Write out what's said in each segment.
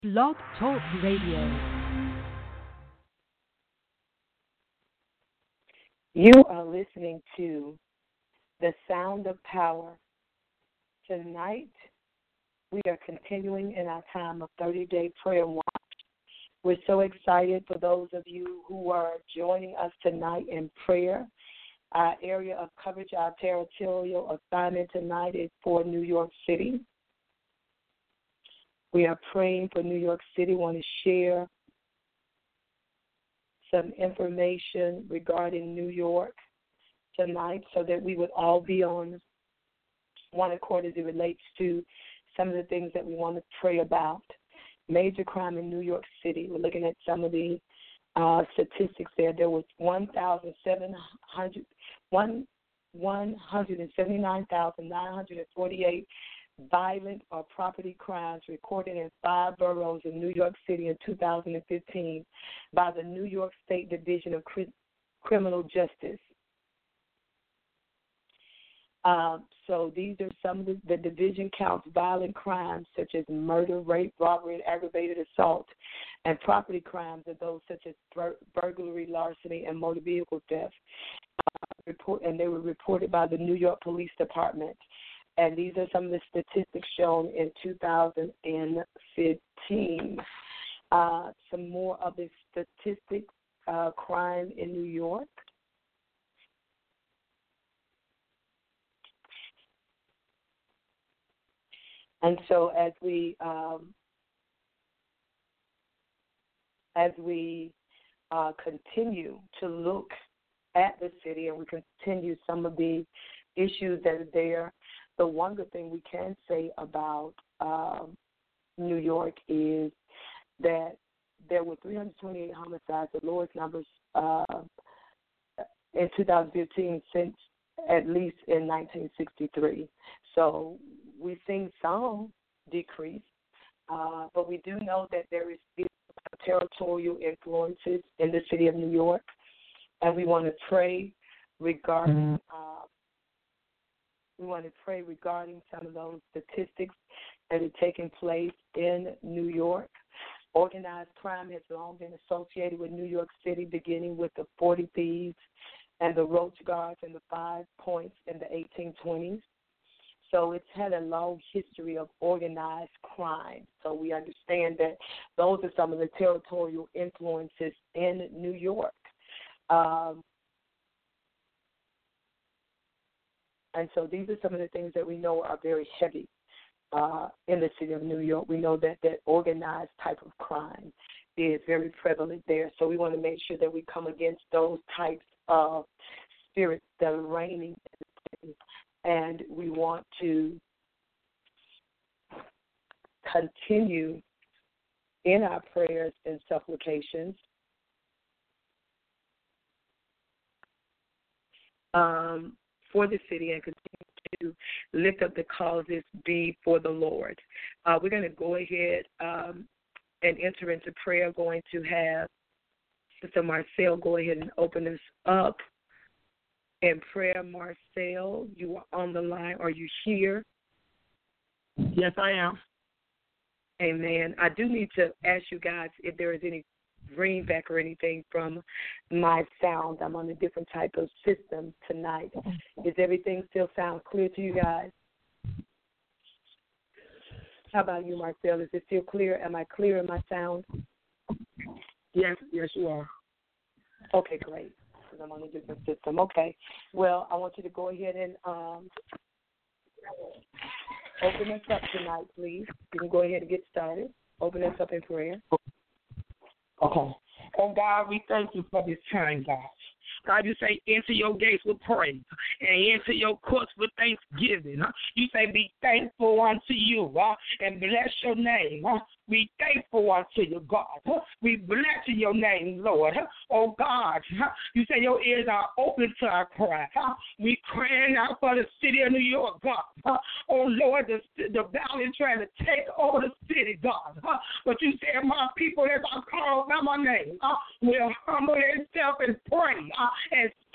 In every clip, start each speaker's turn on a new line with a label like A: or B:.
A: Blog Talk Radio.
B: You are listening to The Sound of Power. Tonight, we are continuing in our time of 30-day prayer watch. We're so excited for those of you who are joining us tonight in prayer. Our area of coverage, our territorial assignment tonight is for New York City. We are praying for New York City. We want to share some information regarding New York tonight so that we would all be on one accord as it relates to some of the things that we want to pray about. Major crime in New York City. We're looking at some of the statistics there. There was 179,948 violent or property crimes recorded in 5 boroughs in New York City in 2015 by the New York State Division of Criminal Justice. So these are some of the division counts violent crimes such as murder, rape, robbery, and aggravated assault, and property crimes are those such as burglary, larceny, and motor vehicle theft. And they were reported by the New York Police Department. And these are some of the statistics shown in 2015. Some more of the statistics, crime in New York. And so as we continue to look at the city and we continue some of the issues that are there, the one good thing we can say about New York is that there were 328 homicides, the lowest numbers in 2015 since at least in 1963. So we've seen some decrease, but we do know that there is still territorial influences in the city of New York, and we want to pray regarding some of those statistics that are taking place in New York. Organized crime has long been associated with New York City, beginning with the 40 Thieves and the Roach Guards and the 5 Points in the 1820s. So it's had a long history of organized crime. So we understand that those are some of the territorial influences in New York. And so these are some of the things that we know are very heavy in the city of New York. We know that organized type of crime is very prevalent there. So we want to make sure that we come against those types of spirits that are reigning in the city. And we want to continue in our prayers and supplications for the city and continue to lift up the causes before the Lord. We're going to go ahead and enter into prayer. Going to have Sister Marcel go ahead and open us up in prayer. Marcel, you are on the line. Are you here?
C: Yes, I am.
B: Amen. I do need to ask you guys if there is any greenback or anything from my sound. I'm on a different type of system tonight. Does everything still sound clear to you guys? How about you, Marcel? Is it still clear? Am I clear in my sound?
C: Yes, you are.
B: Okay, great. Because I'm on a different system. Okay. Well, I want you to go ahead and open us up tonight, please. You can go ahead and get started. Open us up in prayer.
C: Okay. Oh, God, we thank you for this time, God. God, you say, enter your gates with praise and enter your courts with thanksgiving. You say, be thankful unto you and bless your name. Be thankful unto you, God. We bless your name, Lord. Oh, God, you say your ears are open to our cry. We crying out for the city of New York, God. Oh, Lord, the battle is trying to take over the city, God. But you said, my people that are called by my name will humble themselves and pray and seek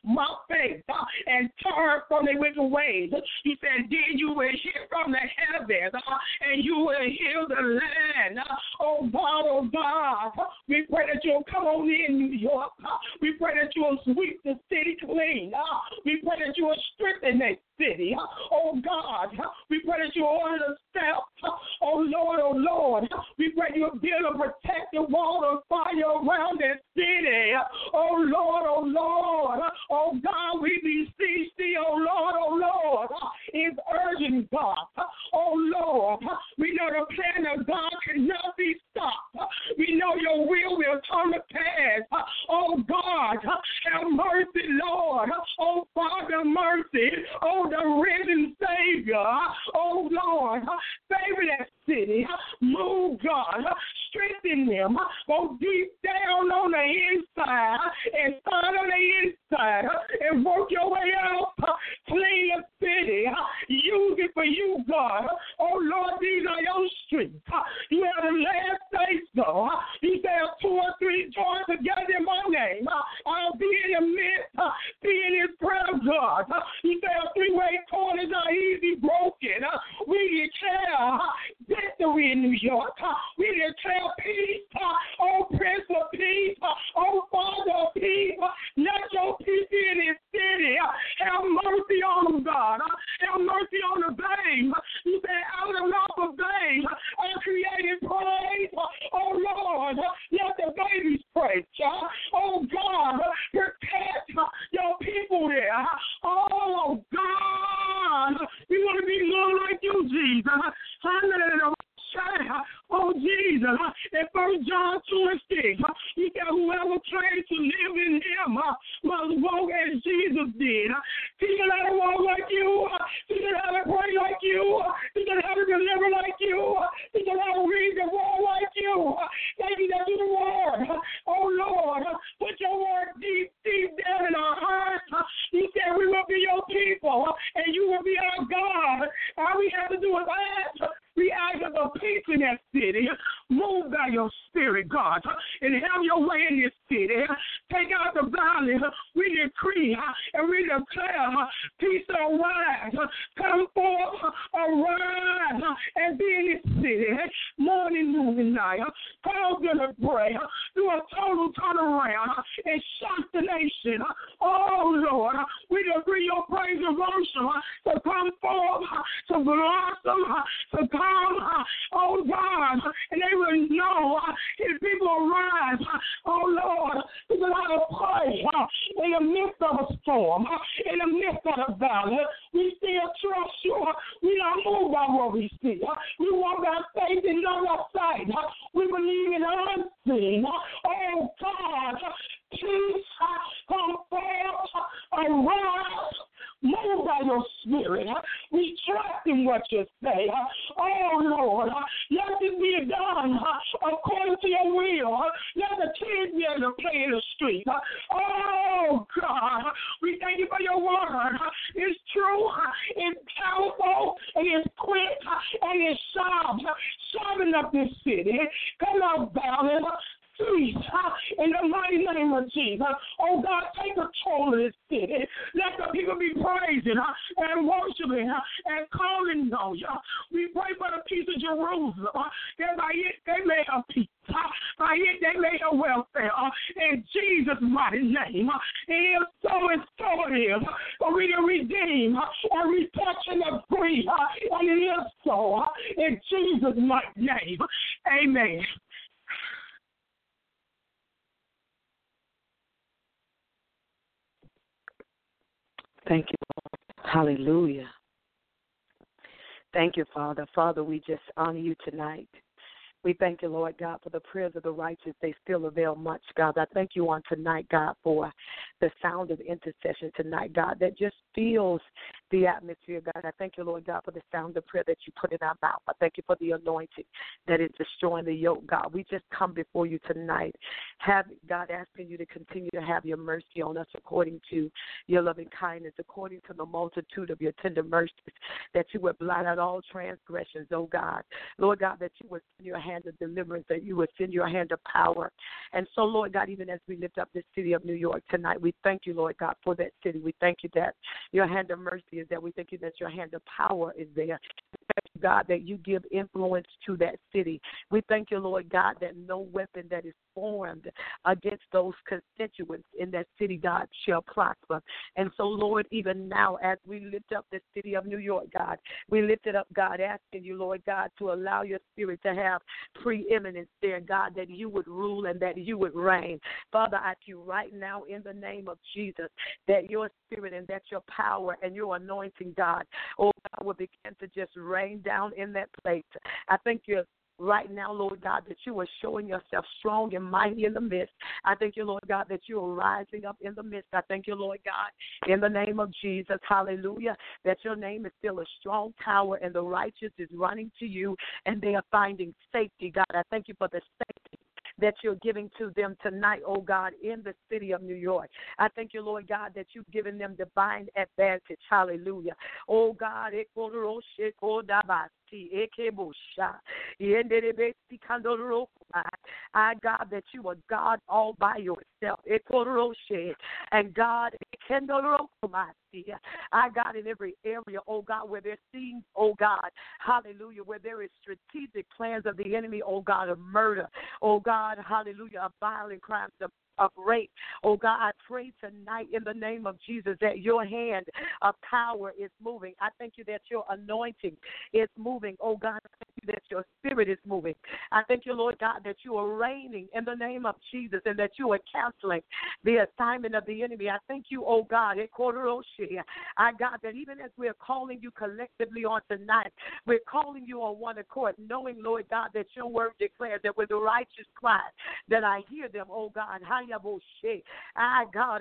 C: my faith and turn from their wicked ways. You said, then you will hear from the heavens and you will heal the land. Oh God, we pray that you'll come on in, New York. We pray that you'll sweep the city clean. We pray that you'll strengthen that city. Oh God, we pray that you'll order the steps. Oh Lord, we pray you'll build a protective wall of fire around that city. Oh Lord, oh God, we beseech thee, oh Lord, it's urgent, God. Oh Lord, we know the plan of God cannot be stopped. We know your will come to pass. Oh God, have mercy, Lord. Oh Father, mercy. Oh, the risen Savior. Oh Lord, favor that city. Move, God. Strengthen them. Go deep down on the inside and start on the inside and work your way out. Clean the city. Use it for you, God. Oh Lord, these are your streets. You have the last say so. You say 2 or 3 joined together in my name. I'll be in the midst. Be in his prayer, God. You say 3-way corners are easy broken. We declare victory in New York. We declare peace. Oh, Prince of Peace. Oh, Father of Peace. Let your peace be in his city. Have mercy on them, God. Have mercy on the babe. You say out of love of babe, I created praise. Oh, Lord, let the babies praise. Oh, God, protect your people there. Oh, God, we want to be more like you, Jesus. Oh, Jesus, in 1 John 2:6, you said whoever claims to live in him must walk as Jesus did. Teach us how to walk like you. Teach us how to pray like you. Teach us how to deliver like you. Teach us how to read the word like you. Thank you that you're the word. Oh, Lord, put your word deep down in our hearts. You said we will be your people, and you will be our God. All we have to do is ask. We ask for peace in that city. Move by your spirit, God, and have your way in this city. Take out the violence. We decree and we declare peace arise. Come forth, arise, and be in this city. Morning, noon, and night. Paul's going to pray. Do a total turnaround and shock the nation. Oh, Lord, we decree your praise and worship to come forth, to blossom, to come. Oh, God, and they will know if people arise, oh, Lord, to know how to pray in the midst of a storm, in the midst of a valley. We still trust you. We don't move by what we see. We walk by faith and not by sight. We believe in unseen. Oh, God, please come forth, arise. Move by your spirit. We trust in what you say. Oh, Lord, let this be done according to your will. Let the kids be able to play in the street. Oh, God, we thank you for your word. It's true, it's powerful, and it's quick, and it's sharp. Sharpen up this city. Come on, Valley. Please, in the mighty name of Jesus. Oh, God, take control of this city. Let the people be praising and worshiping and calling on you. We pray for the peace of Jerusalem. That by it they may have peace. By it they may have welfare. In Jesus' mighty name. It is so and so it is. For we to redeem and retouch and agree. And it is so. In Jesus' mighty name. Amen.
B: Thank you, Lord. Hallelujah. Thank you, Father. Father, we just honor you tonight. We thank you, Lord God, for the prayers of the righteous. They still avail much, God. I thank you on tonight, God, for the sound of intercession tonight, God, that just fills the atmosphere, God. I thank you, Lord God, for the sound of prayer that you put in our mouth. I thank you for the anointing that is destroying the yoke, God. We just come before you tonight, God, asking you to continue to have your mercy on us according to your loving kindness, according to the multitude of your tender mercies, that you would blot out all transgressions, oh God. Lord God, that you would send your hand hand of deliverance, that you would send your hand of power. And so, Lord God, even as we lift up this city of New York tonight, we thank you, Lord God, for that city. We thank you that your hand of mercy is there. We thank you that your hand of power is there. Thank you, God, that you give influence to that city. We thank you, Lord God, that no weapon that is formed against those constituents in that city, God, shall prosper. And so, Lord, even now, as we lift up the city of New York, God, we lift it up, God, asking you, Lord God, to allow your spirit to have preeminence there, God, that you would rule and that you would reign. Father, I ask you right now in the name of Jesus that your spirit and that your power and your anointing, God, oh God, will begin to just rain down in that place. I thank you right now, Lord God, that you are showing yourself strong and mighty in the midst. I thank you, Lord God, that you are rising up in the midst. I thank you, Lord God, in the name of Jesus, hallelujah, that your name is still a strong tower and the righteous is running to you and they are finding safety, God. I thank you for the safety that you're giving to them tonight, oh God, in the city of New York. I thank you, Lord God, that you've given them divine advantage. Hallelujah. Oh God, I, God, that you are God all by yourself. And God, I, God, in every area, oh God, where there seems, oh God, hallelujah, where there is strategic plans of the enemy, oh God, of murder, oh God, hallelujah, of violent crimes, of rape. Oh God, I pray tonight in the name of Jesus that your hand of power is moving. I thank you that your anointing is moving. Oh God, I thank you that your spirit is moving. I thank you, Lord God, that you are reigning in the name of Jesus and that you are canceling the assignment of the enemy. I thank you, oh God, I, God, that even as we're calling you collectively on tonight, we're calling you on one accord, knowing, Lord God, that your word declares that when the righteous cry, that I hear them, oh God. I, God,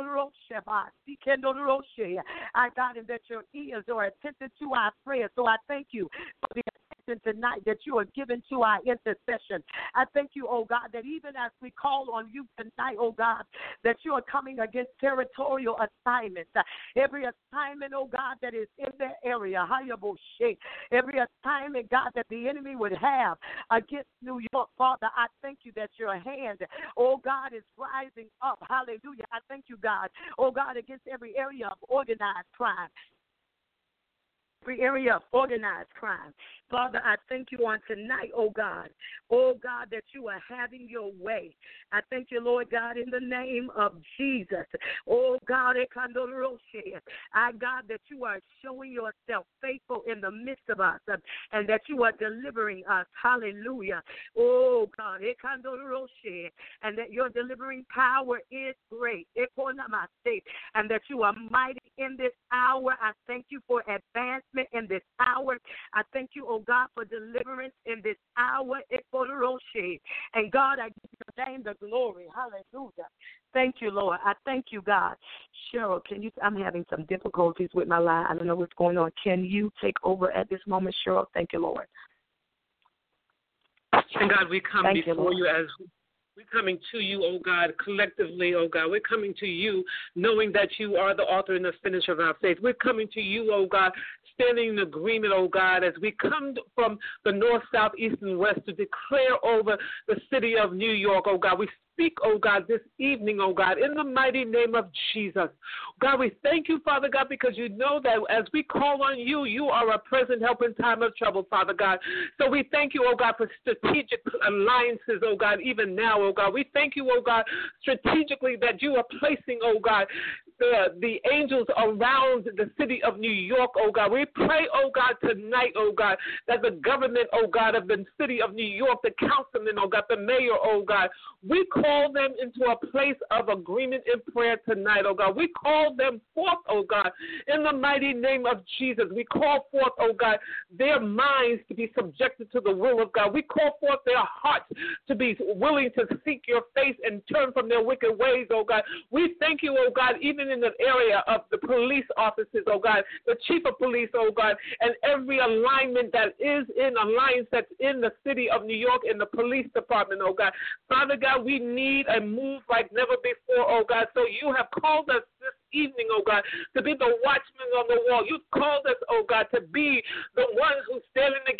B: I, God, and that your ears are attentive to our prayers. So I thank you for the tonight that you are given to our intercession. I thank you, oh God, that even as we call on you tonight, oh God, that you are coming against territorial assignments. Every assignment, oh God, that is in that area, every assignment, God, that the enemy would have against New York, Father, I thank you that your hand, oh God, is rising up. Hallelujah. I thank you, God, oh God, against every area of organized crime. Every area of organized crime. Father, I thank you on tonight, oh God, that you are having your way. I thank you, Lord God, in the name of Jesus. Oh God, I, God, that you are showing yourself faithful in the midst of us and that you are delivering us. Hallelujah. Oh God, and that your delivering power is great. And that you are mighty in this hour. I thank you for advancement in this hour. I thank you, oh God, for deliverance in this hour. And God, I give your name the glory. Hallelujah. Thank you, Lord. I thank you, God. Cheryl, I'm having some difficulties with my line. I don't know what's going on. Can you take over at this moment, Cheryl? Thank you, Lord.
D: And God, we come before you as we're coming to you, oh God, collectively, oh God. We're coming to you knowing that you are the author and the finisher of our faith. We're coming to you, oh God, standing in agreement, oh God, as we come from the north, south, east, and west to declare over the city of New York, oh God. We speak, oh God, this evening, oh God, in the mighty name of Jesus. God, we thank you, Father God, because you know that as we call on you, you are a present help in time of trouble, Father God. So we thank you, oh God, for strategic alliances, oh God, even now, oh God. We thank you, oh God, strategically that you are placing, oh God, the angels around the city of New York, oh God. We pray, oh God, tonight, oh God, that the government, oh God, of the city of New York, the councilman, oh God, the mayor, oh God, we call them into a place of agreement in prayer tonight, oh God. We call them forth, oh God, in the mighty name of Jesus. We call forth, oh God, their minds to be subjected to the will of God. We call forth their hearts to be willing to seek your face and turn from their wicked ways, oh God. We thank you, oh God, even in the area of the police offices, oh God, the chief of police, oh God, and every alignment that is in alliance that's in the city of New York in the police department, oh God. Father God, we need a move like never before, oh God. So you have called us this evening, oh God, to be the watchmen on the wall. You've called us, oh God, to be the ones who stand in the gap.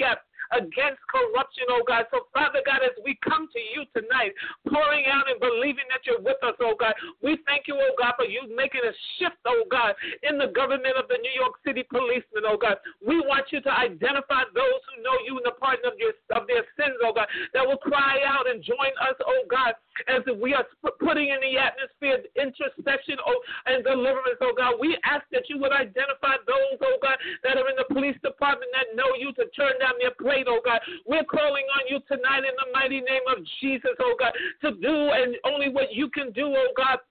D: against corruption, oh God. So, Father God, as we come to you tonight, pouring out and believing that you're with us, oh God, we thank you, oh God, for you making a shift, oh God, in the government of the New York City policemen, oh God. We want you to identify those who know you in the pardon of their sins, oh God, that will cry out and join us, oh God, as we are putting in the atmosphere intercession and deliverance, oh God. We ask that you would identify those, oh God, that are in the police department that know you to turn down their plate, oh God. We're calling on you tonight in the mighty name of Jesus, oh God, to do and only what you can do, oh God.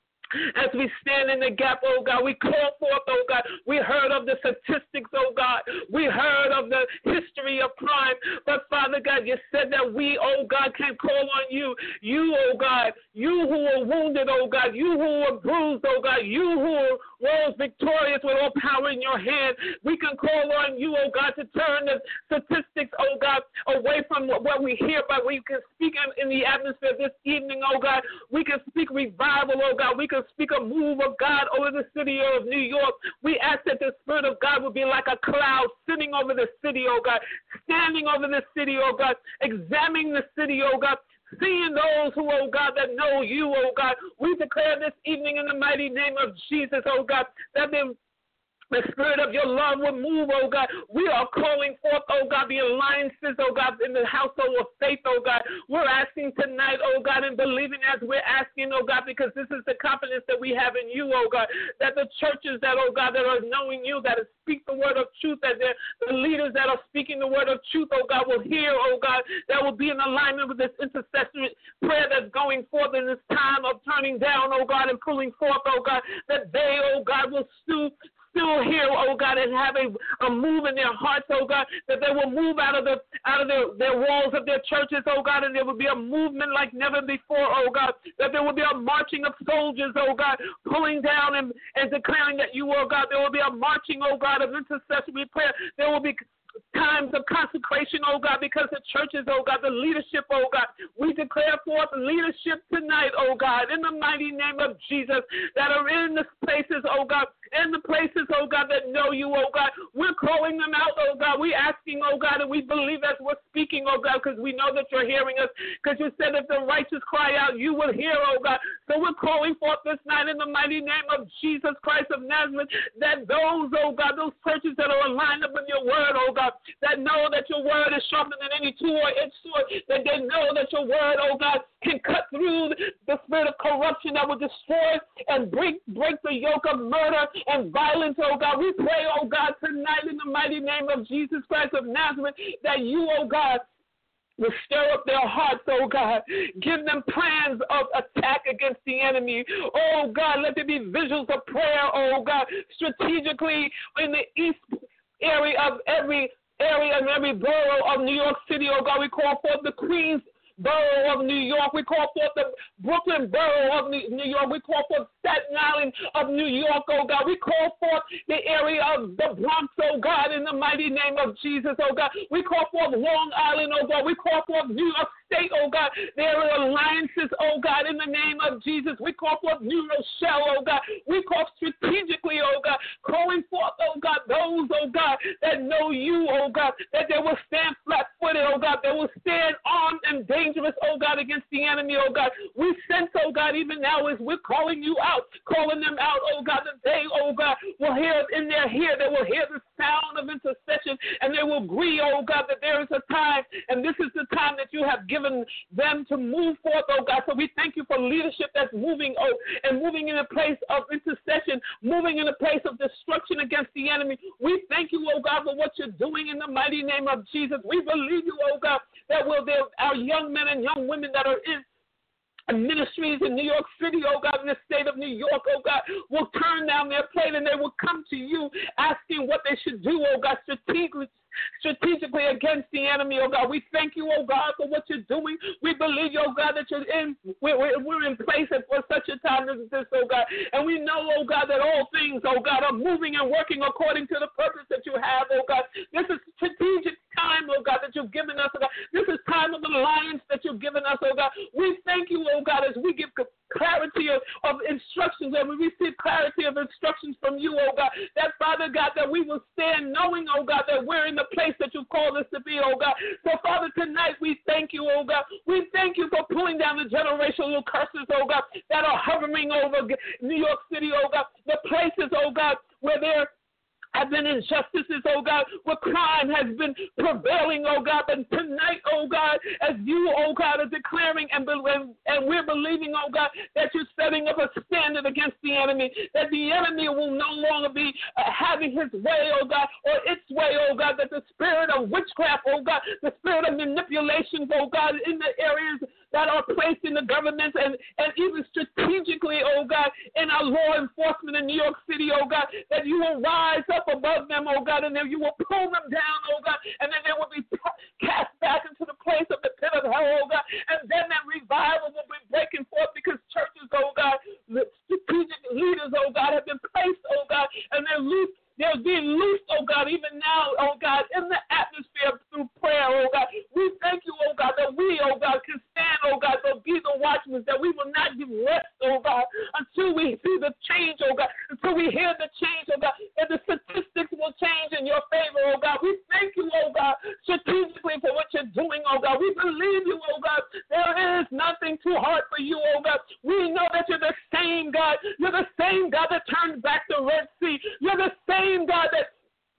D: As we stand in the gap, oh God, we call forth, oh God. We heard of the statistics, oh God. We heard of the history of crime. But Father God, you said that we, oh God, can call on you. You, oh God, you who were wounded, oh God, you who were bruised, oh God, you who rose victorious with all power in your hand. We can call on you, oh God, to turn the statistics, oh God, away from what we hear, but we can speak in the atmosphere this evening, oh God. We can speak revival, oh God. We can speak a move of God over the city of New York. We ask that the Spirit of God would be like a cloud sitting over the city, oh God, standing over the city, oh God, examining the city, oh God, seeing those who, oh God, that know you, oh God. We declare this evening in the mighty name of Jesus, oh God, that the Spirit of your love will move, oh God. We are calling forth, oh God, the alliances, oh God, in the household of faith, oh God. We're asking tonight, oh God, and believing as we're asking, oh God, because this is the confidence that we have in you, oh God, that the churches that, oh God, that are knowing you, that speak the word of truth, that the leaders that are speaking the word of truth, oh God, will hear, oh God, that will be in alignment with this intercessory prayer that's going forth in this time of turning down, oh God, and pulling forth, oh God, that they, oh God, will still hear, oh God, and have a move in their hearts, oh God, that they will move out of their walls of their churches, oh God, and there will be a movement like never before, oh God, that there will be a marching of soldiers, oh God, pulling down and declaring that you, oh God, there will be a marching, oh God, of intercessory prayer. There will be times of consecration, oh God, because the churches, oh God, the leadership, oh God, we declare forth leadership tonight, oh God, in the mighty name of Jesus, that are in the places, oh God, in the places, oh God, that know you, oh God. We're calling them out, oh God. We're asking, oh God, and we believe as we're speaking, oh God, because we know that you're hearing us, because you said if the righteous cry out, you will hear, oh God. So we're calling forth this night in the mighty name of Jesus Christ of Nazareth, that those, oh God, those churches that are aligned up with your word, oh God, that know that your word is sharper than any two-edged sword, that they know that your word, oh God, can cut through the spirit of corruption that will destroy and break the yoke of murder and violence, oh God. We pray, oh God, tonight in the mighty name of Jesus Christ of Nazareth, that you, oh God, will stir up their hearts, oh God. Give them plans of attack against the enemy. Oh God, let there be visuals of prayer, oh God, strategically in the east area of every borough of New York City, oh God. We call forth the Queens borough of New York. We call forth the Brooklyn borough of New York. We call forth Staten Island of New York, oh God. We call forth the area of the Bronx, oh God, in the mighty name of Jesus, oh God. We call forth Long Island, oh God. We call forth New York State, oh God. There are alliances, oh God, in the name of Jesus. We call forth New Rochelle, oh God. We call strategically, oh God, calling forth, oh God, those, oh God, that know you, oh God, that they will stand flat-footed, oh God, they will stand armed and dangerous, oh God, against the enemy, oh God. We sense, oh God, even now as we're calling you out, calling them out, oh God, that they, oh God, will hear in their ear, they will hear the sound of intercession, and they will agree, oh God, that there is a time, and this is the time that you have given them to move forth, oh God. So we thank you for leadership that's moving, oh, and moving in a place of intercession, moving in a place of destruction against the enemy. We thank you, oh God, for what you're doing in the mighty name of Jesus. We believe you, oh God, that our young men and young women that are in ministries in New York City, oh God, in the state of New York, oh God, will turn down their plate and they will come to you asking what they should do, oh God, strategically against the enemy, oh God. We thank you, oh God, for what you're doing. We believe, oh God, that we're in place for such a time as this, oh God. And we know, oh God, that all things, oh God, are moving and working according to the purpose that you have, oh God. This is strategic time, oh God, that you've given us, oh God. This is time of alliance that you've given us, oh God. We thank you, oh God, as we give clarity of instructions, and we receive clarity of instructions from you, oh God, that, Father God, that we will stand knowing, oh God, that we're in the place that you've called us to be, oh God. So, Father, tonight we thank you, oh God. We thank you for pulling down the generational curses, oh God, that are hovering over New York City, oh God, the places, oh God, where there have been injustices, oh God, where crime has been prevailing, oh God. But tonight, oh God, as you, oh God, are declaring and we're believing, oh God, that you're setting up a standard against the enemy, that the enemy will no longer be having his way, oh God, or its way, oh God, that the spirit of witchcraft, oh God, the spirit of manipulation, oh God, in the areas that are placed in the government and even strategically, oh God, in our law enforcement in New York City, oh God, that you will rise up above them, oh God, and then you will pull them down, oh God, and then they will be cast back into the place of the pit of hell, oh God, and then that revival will be breaking forth because churches, oh God, the strategic leaders, oh God, have been placed, oh God, and they're loose. They're being loosed, oh God, even now, oh God, in the atmosphere through prayer, oh God. We thank you, oh God, that we, oh God, can stand, oh God, to be the watchmen, that we will not give rest, oh God, until we see the change, oh God, until we hear the change, oh God, and the statistics will change in your favor, oh God. We thank you, oh God, strategically for what you're doing, oh God. We believe you, oh God. There is nothing too hard for you, oh God. We know that you're the same God. You're the same God that turned back the Red Sea. You're the same God that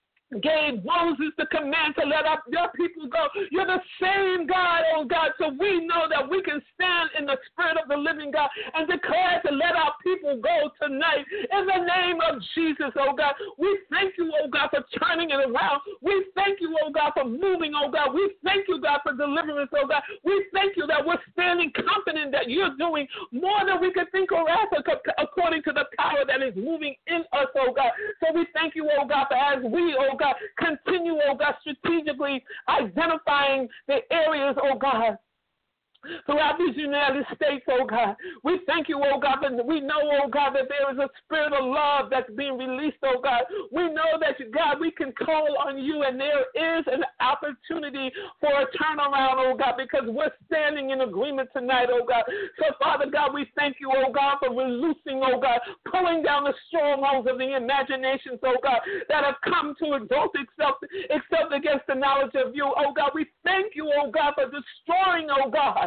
D: gave Moses the command to let your people go. You're the same God, oh God, so we know that we can stand in the spirit of the living God and declare to let our people go tonight in the name of Jesus, oh God. We thank you, oh God, for turning it around. We thank you, oh God, for moving, oh God. We thank you, God, for deliverance, oh God. We thank you that we're standing confident that you're doing more than we could think or ask according to the power that is moving in us, oh God. So we thank you, oh God, for as we, oh God, continue, oh God, strategically identifying the areas, oh God, throughout these United States, oh God. We thank you, oh God, that we know, oh God, that there is a spirit of love that's being released, oh God. We know that, God, we can call on you and there is an opportunity for a turnaround, oh God, because we're standing in agreement tonight, oh God. So, Father God, we thank you, oh God, for releasing, oh God, pulling down the strongholds of the imaginations, oh God, that have come to exalt itself against the knowledge of you, oh God. We thank you, oh God, for destroying, oh God.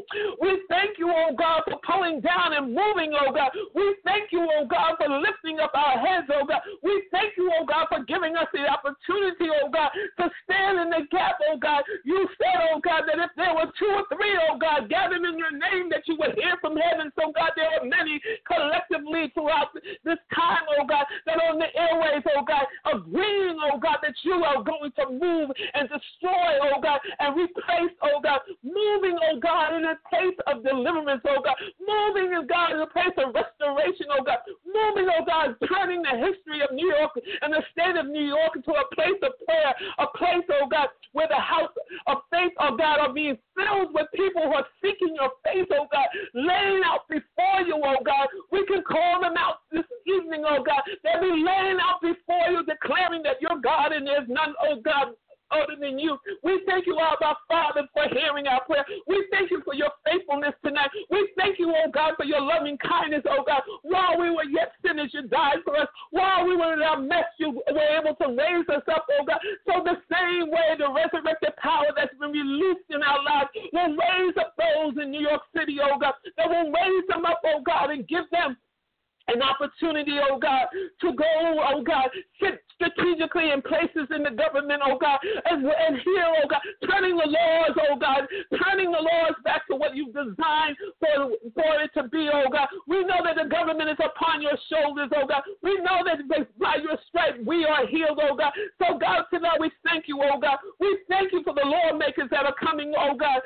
D: We thank you, oh God, for pulling down and moving, oh God. We thank you, oh God, for lifting up our heads, oh God. We thank you, oh God, for giving us the opportunity, oh God, to stand in the gap, oh God. You said, oh God, that if there were 2 or 3, oh God, gathered in your name, that you would hear from heaven. So, God, there are many collectively throughout this time, oh God, that on the airways, oh God, agreeing, oh God, that you are going to move and destroy, oh God, and replace, oh God, moving, oh God, in a place of deliverance, oh God, moving, oh God, in a place of restoration, oh God, moving, oh God, turning the history of New York and the state of New York into a place of prayer, a place, oh God, where the house of faith, oh God, are being filled with people who are seeking your face, oh God, laying out before you, oh God. We can call them out this evening, oh God. They'll be laying out before you, declaring that you're God and there's none, oh God, other than you. We thank you, our Father, for hearing our prayer. We thank you for your faithfulness tonight. We thank you, oh God, for your loving kindness, oh God. While we were yet sinners, you died for us. While we were in our mess, you were able to raise us up, oh God. So the same way the resurrected power that's been released in our lives will raise up those in New York City, oh God, that will raise them up, oh God, and give them an opportunity, oh God, to go, oh God, sit strategically in places in the government, oh God, and here, oh God, turning the laws, oh God, turning the laws back to what you've designed for it to be, oh God. We know that the government is upon your shoulders, oh God. We know that by your stripes we are healed, oh God. So, God, tonight we thank you, oh God. We thank you for the lawmakers that are coming, oh God,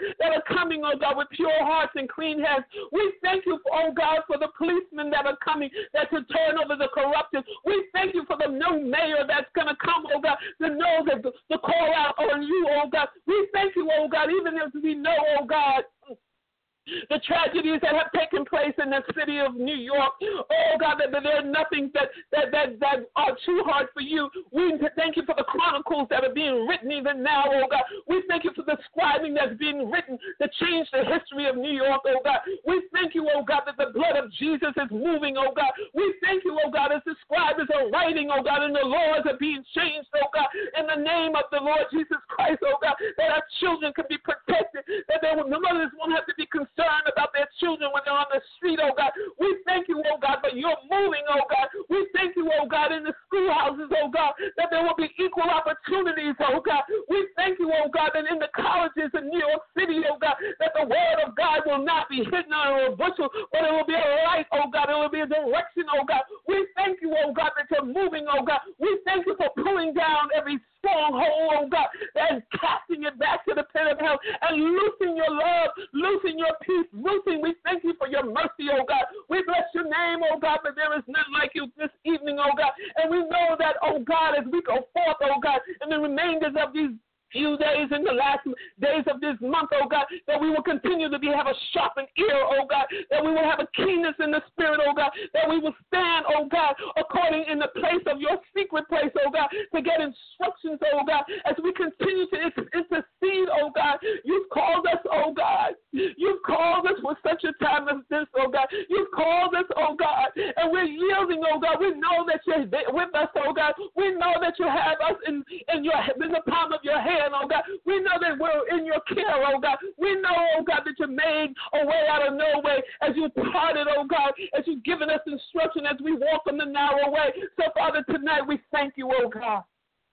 D: with pure hearts and clean hands. We thank you, oh God, for the policemen that are coming, that to turn over the corrupted. We thank you for the new mayor that's going to come, oh God, to know that to call out on you, oh God. We thank you, oh God, even as we know, oh God, the tragedies that have taken place in the city of New York. Oh, God, that there's nothing that are too hard for you. We thank you for the chronicles that are being written even now, oh, God. We thank you for the scribing that's being written to change the history of New York, oh, God. We thank thank you, oh God, that the blood of Jesus is moving, oh God. We thank you, oh God, as the scribes are writing, oh God, and the laws are being changed, oh God, in the name of the Lord Jesus Christ, oh God, that our children can be protected, that the mothers won't have to be concerned about their children when they're on the street, oh God. We thank you, oh God, but you're moving, oh God. We thank you, oh God, in the schoolhouses, oh God, that there will be equal opportunities, oh God. We thank you, oh God, that in the colleges in New York City, oh God, that the word of God will not be hidden under a bushel, but it will be a light, oh God. It will be a direction, oh God. We thank you, oh God, that you're moving, oh God. We thank you for pulling down every stronghold, oh God, and casting it back to the pit of hell and loosing your love, loosing your peace, loosing. We thank you for your mercy, oh God. We bless your name, oh God, but there is none like you this evening, oh God. And we know that, oh God, as we go forth, oh God, in the remainders of these few days in the last days of this month, oh God, that we will continue to have a sharpened ear, oh God, that we will have a keenness in the spirit, oh God, that we will stand, oh God, according in the place of your secret place, oh God, to get instructions, oh God, as we continue to intercede, oh God. You've called us, oh God. You've called us for such a time as this, oh God. You've called us, oh God, and we're yielding, oh God. We know that you're with us, oh God. We know that you have us in the palm of your hand, oh God. We know that we're in your care, oh God. We know, oh God, that you made a way out of no way as you parted, oh God, as you've given us instruction as we walk on the narrow way. So, Father, tonight we thank you, oh God.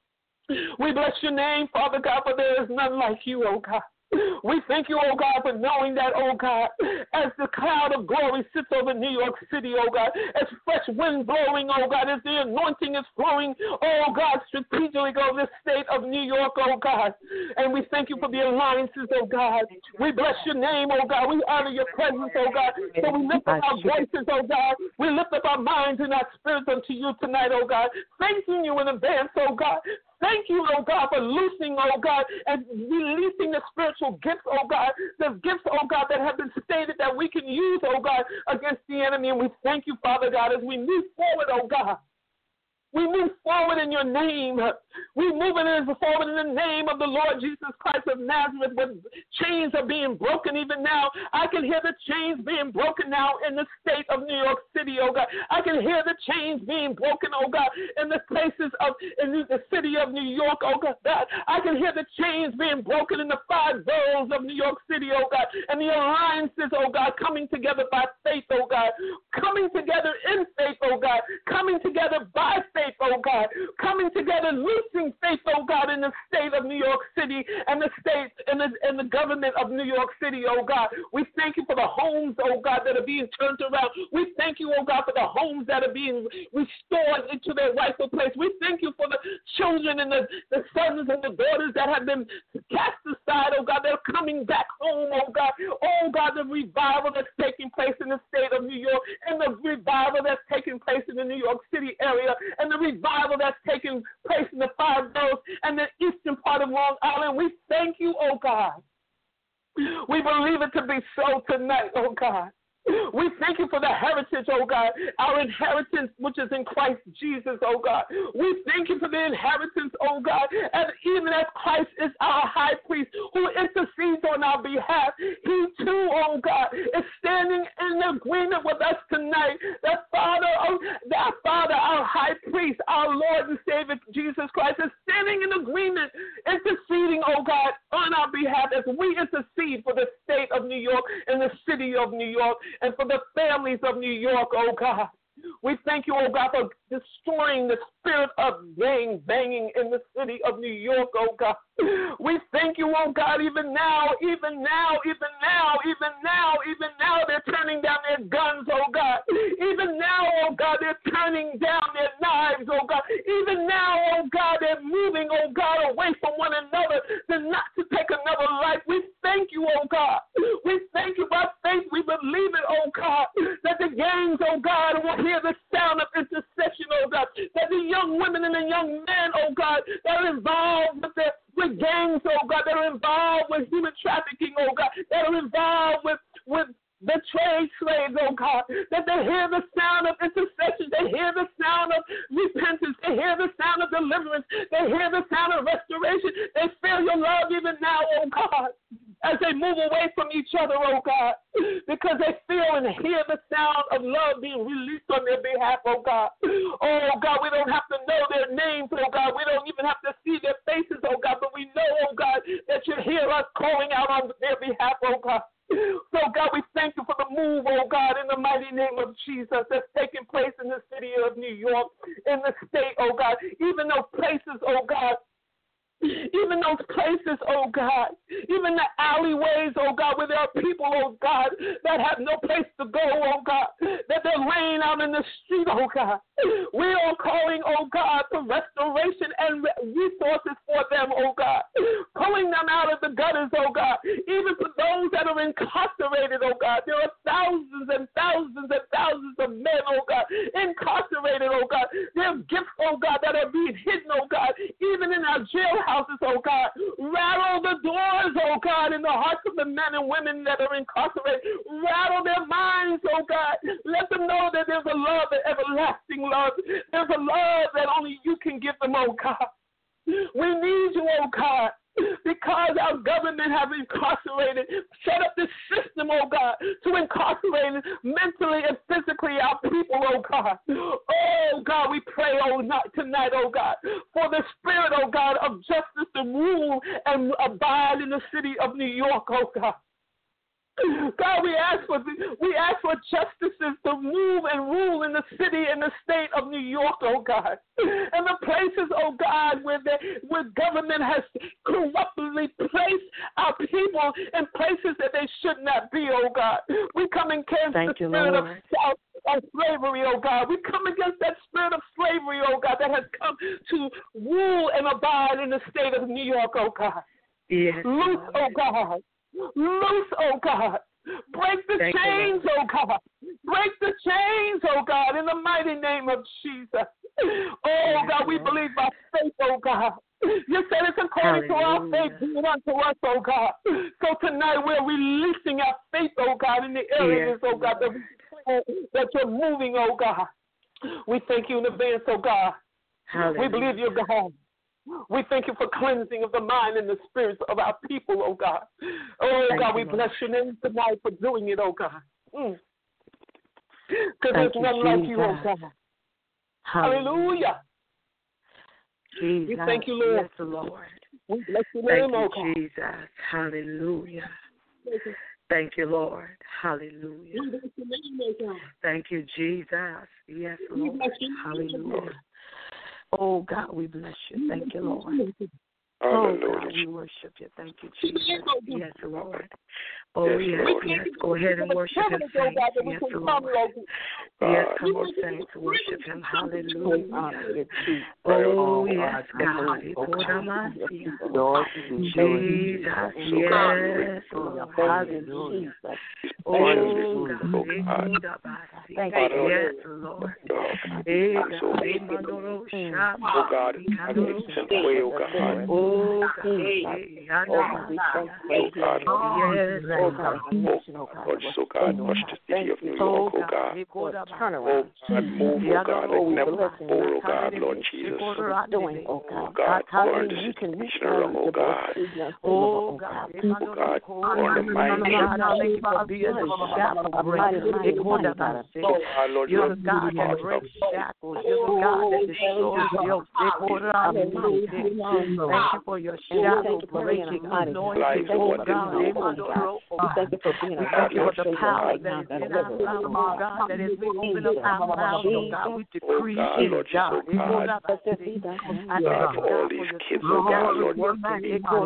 D: We bless your name, Father God, for there is none like you, oh God. We thank you, oh God, for knowing that, oh God, as the cloud of glory sits over New York City, oh God, as fresh wind blowing, oh God, as the anointing is flowing, oh God, strategically over the state of New York, oh God. And we thank you for the alliances, oh God. We bless your name, oh God. We honor your presence, oh God. So we lift up our voices, oh God. We lift up our minds and our spirits unto you tonight, oh God. Thanking you in advance, oh God. Thank you, oh God, for loosing, oh God, and releasing the spiritual gifts, oh God, the gifts, oh God, that have been stated that we can use, oh God, against the enemy. And we thank you, Father God, as we move forward, oh God. We move forward in your name. We move forward in the name of the Lord Jesus Christ of Nazareth, where chains are being broken even now. I can hear the chains being broken now in the state of New York City, oh God. I can hear the chains being broken, oh God, in the places in the city of New York, oh God. I can hear the chains being broken in the 5 boroughs of New York City, oh God, and the alliances, oh God, coming together by faith, oh God, coming together in faith, oh God, coming together by faith, oh God, coming together, loosing faith, oh God, in the state of New York City and the state and the government of New York City, oh God. We thank you for the homes, oh God, that are being turned around. We thank you, oh God, for the homes that are being restored into their rightful place. We thank you for the children and the sons and the daughters that have been cast aside, oh God. They're coming back home, oh God. Oh God, the revival that's taking place in the state of New York and the revival that's taking place in the New York City area and the revival that's taking place in the 5 boroughs and the eastern part of Long Island. We thank you, oh God. We believe it to be so tonight, oh God. We thank you for the heritage, oh God, our inheritance which is in Christ Jesus, oh God. We thank you for the inheritance, oh God, and even as Christ is our high priest who intercedes on our behalf, he too, oh God, is standing in agreement with us tonight. That Father, our high priest, our Lord and Savior Jesus Christ is standing in agreement, interceding, oh God, on our behalf as we intercede for the state of New York and the city of New York and for the families of New York, oh God. We thank you, oh God, for destroying the spirit of gang banging in the city of New York, oh God. We thank you, oh God, even now, they're turning down their guns, oh God. Even now, oh God, they're turning down their knives, oh God. Even now, oh God, they're moving, oh God, away from one another not to take another life. We thank you, oh God. We thank you by faith. We believe it, oh God, that the gangs, oh God, will hear the sound of intercession, oh God, that the young women and the young men, oh God, that are involved with gangs, oh God, that are involved with human trafficking, oh God, that are involved with the trade slaves, oh God, that they hear the sound of intercession, they hear the sound of repentance, they hear the sound of deliverance, they hear the sound of restoration, they feel your love even now, oh God.
E: as they move away from each other, oh God, because they feel and hear the sound of love being released on their behalf, oh God. Oh God, we don't have to know their names, oh God. We don't even have to see their faces, oh God, but we know, oh God, that you hear us calling out on their behalf, oh God. So, God, we thank you for the move, oh God, in the mighty name of Jesus that's taking place in the city of New York, in the state, oh God, even those places, oh God. Even those places, oh God, even the alleyways, oh God, where there are people, oh God, that have no place to go, oh God, that they're laying out in the street, oh God. We are calling, oh God, for restoration and resources for them, oh God, pulling them out of the gutters, oh God, even for those that are incarcerated, oh God. There are thousands and thousands and thousands of men, oh God, incarcerated, oh God. There are gifts, oh God, that are being hidden, oh God, even in our jailhouses, oh God. Rattle the doors, oh God, in the hearts of the men and women that are incarcerated. Rattle their minds, oh God. Let them know that there's a love, an everlasting love. There's a love that only you can give them, oh God. We need you, oh God, because our government have incarcerated, set up this system, oh God, to incarcerate mentally and physically our people, oh God. Oh God, we pray, tonight, oh God, for the spirit, oh God, of justice to rule and abide in the city of New York, oh God. God, we ask for justices to move and rule in the city and the state of New York, oh God. And the places, oh God, where government has corruptly placed our people in places that they should not be, oh God. We come against the spirit of slavery, oh God. We come against that spirit of slavery, oh God, that has come to rule and abide in the state of New York, oh God.
C: Yes.
E: Loose, oh God. Loose, oh God. Break the chains, oh God. Break the chains, oh God, in the mighty name of Jesus. Oh God, we believe by faith, oh God. You said it's according to our faith given unto us, oh God. So tonight we're releasing our faith, oh God, in the areas, oh God, that you're moving, oh God. We thank you in advance, oh God. Hallelujah. We believe you're God. We thank you for cleansing of the mind and the spirits of our people, oh God. Oh God, we bless your name tonight for doing it, oh God. Because there's none like you, oh God. Hallelujah.
C: Jesus.
E: We thank you, Lord.
C: Yes, Lord.
E: We bless your name, oh God.
C: Jesus. Hallelujah. Thank you, Lord. Hallelujah. Thank you, Jesus. Yes, Lord. Hallelujah. Oh, God, we bless you. Thank you, Lord. Oh, God, we worship you. Thank you, Jesus. Yes, Lord. Oh, yes. Go ahead and worship him, saints. Yes, Lord. Yes, come on, saints. Worship him. Hallelujah. Oh, yes, God. Jesus. Yes, Lord. Hallelujah. Oh, God. Thank you. Yes, Lord.
F: Oh, God.
C: Oh,
F: Lord, so God, touch the city of New York, oh God. Turn around. Oh God, move, oh God, like never before, oh God, Lord Jesus. Oh God, pour in the situation around, oh God. Oh God, pour in the mind. Oh God, Lord,
C: you're the God that breaks shackles. You're the God that destroys yokes. Thank you for your shadow breaking anointing, oh God. Thank you for being a God. Thank you for the power that is in our mouth, oh God, that as we open up our mouth, oh God, we decree it, God. I thank you, God, for all these kids, oh God, Lord, oh God,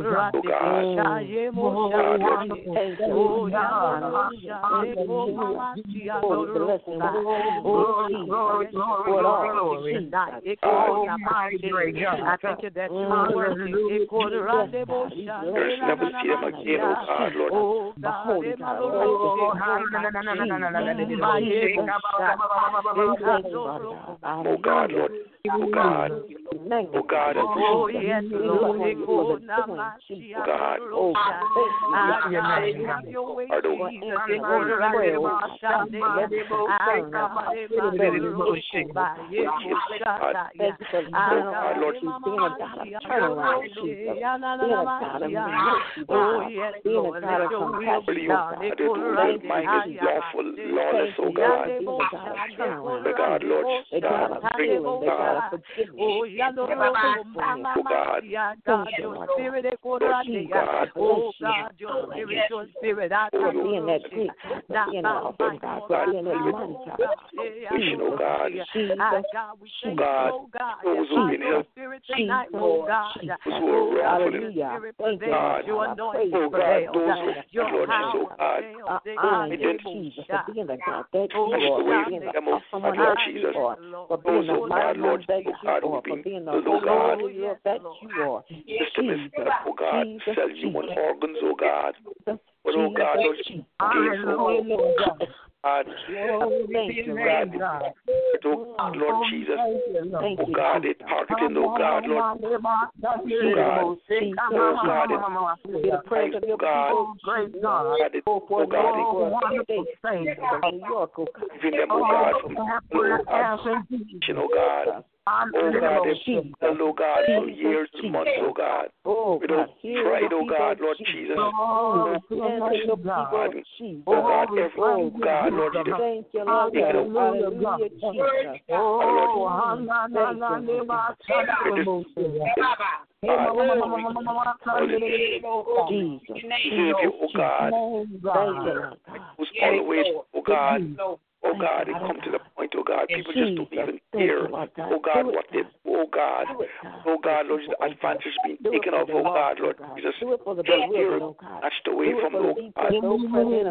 C: I thank you that you are working.
F: Never see them again, oh God, Lord.
C: Oh God, oh God, oh
F: God, Lord, oh God, oh God,
C: oh yes, Lord, oh God, oh I
B: your spirit, I being that great, being that God, being that mighty God, God, we thank you, oh God, your spirit tonight, oh God, hallelujah, thank you, your anointing prevails, your power prevails, Jesus, for being the God that you are, being the someone else you are, for being the mighty one that you are, for being the holy that you are, Jesus,
F: sell you on organs, oh God. But oh God, Lord, Lord Jesus, oh God, they targeting, oh God, Lord, oh God, the praise of your people, great God, oh God, giving them, oh God, from oh God. Oh God, oh God, for years and months, oh God. We don't pray, oh God, Lord Jesus. Oh God, every God, Lord Jesus. Thank you, Lord. Hallelujah, Jesus. Oh God, who's always, oh God. Oh God, it come to the point, oh God, people just don't even hear, oh God, what they, oh God, Lord, the advantage being taken off, oh God, Lord Jesus, just hear it, snatched away from, oh God, those,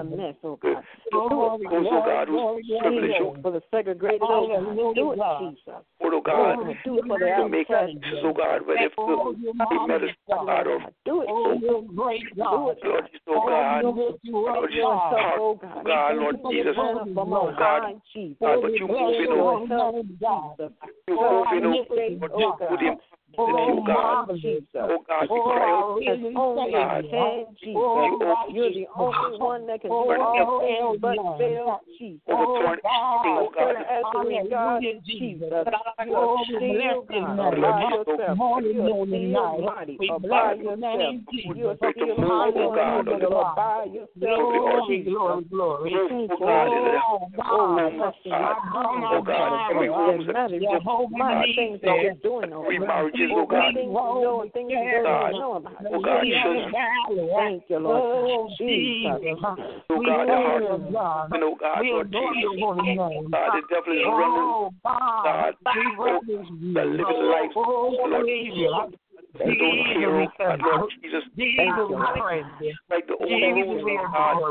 F: oh God, who's privileged, for the segregated, oh God, oh God, to make decisions, oh God, where they feel they medicine, oh God, or do it, Lord, oh God, Lord Jesus, oh God, Lord Jesus, God, but you moving on. You moving on. Oh God, Jesus. Oh God, we cry out. You're the only one that can do all things but fail, Jesus. Overturn everything, oh God. Jesus. You are still God by yourself. You are still mighty by yourself. You are still mighty by yourself, Jesus. Oh God, every room that things that you're doing, oh God. Oh God, oh God, thank you, Lord Jesus. Oh God, the heart of God, and oh God, Lord Jesus, God, the devil is running, God, the living life, Lord Jesus. They don't hear, oh God, Lord Jesus. Thank you, like the old rules, oh God.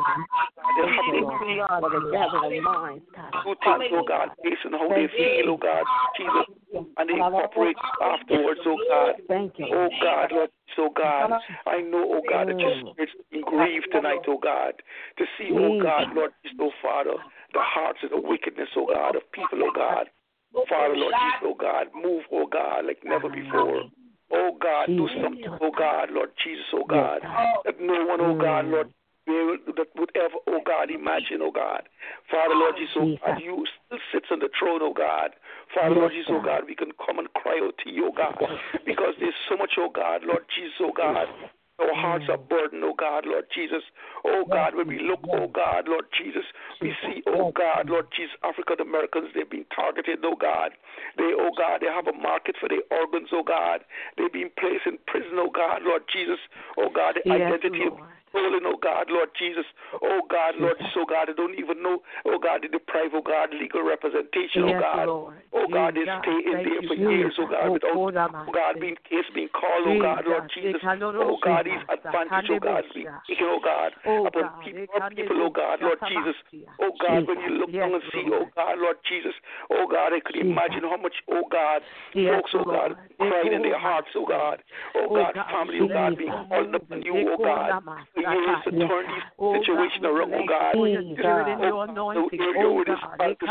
F: Who think, oh God, based on how they feel, oh God, Jesus, and they incorporate afterwards, oh God. Thank you. Oh God, Lord, so God, I know, oh God, that your spirit's been grieved tonight, oh God, to see, oh God, Lord, oh Father, the hearts of the wickedness, oh God, of people, oh God. Father, Lord Jesus, oh God, move, oh God, like never before. Oh God, do something, oh God, Lord Jesus, oh God, that no one, oh God, Lord, that would ever, oh God, imagine, oh God. Father, Lord Jesus, oh God, you still sits on the throne, oh God. Father, Lord Jesus, oh God, we can come and cry out to you, oh God, because there's so much, oh God, Lord Jesus, oh God. Our hearts are burdened, oh God, Lord Jesus. Oh God, when we look, oh God, Lord Jesus, we see, oh God, Lord Jesus, African Americans, they've been targeted, oh God. They, oh God, they have a market for their organs, oh God. They've been placed in prison, oh God, Lord Jesus. Oh God, the identity of stolen, oh God, Lord Jesus. Oh God, Lord Jesus, oh God, they don't even know, oh God, they deprive, oh God, legal representation, oh God. Oh God, they stay in there for years, oh God, without, oh God, being called, oh God, Lord Jesus. Oh God, these advantages, oh God, being taken, oh God, upon people, oh God, Lord Jesus. Oh God, when you look down and see, oh God, Lord Jesus, oh God, I could imagine how much, oh God, folks, oh God, crying in their hearts, oh God. Oh God, family, oh God, being called upon you, oh God. to turn this situation around, oh God.
B: For your spirit and your anointing, oh God.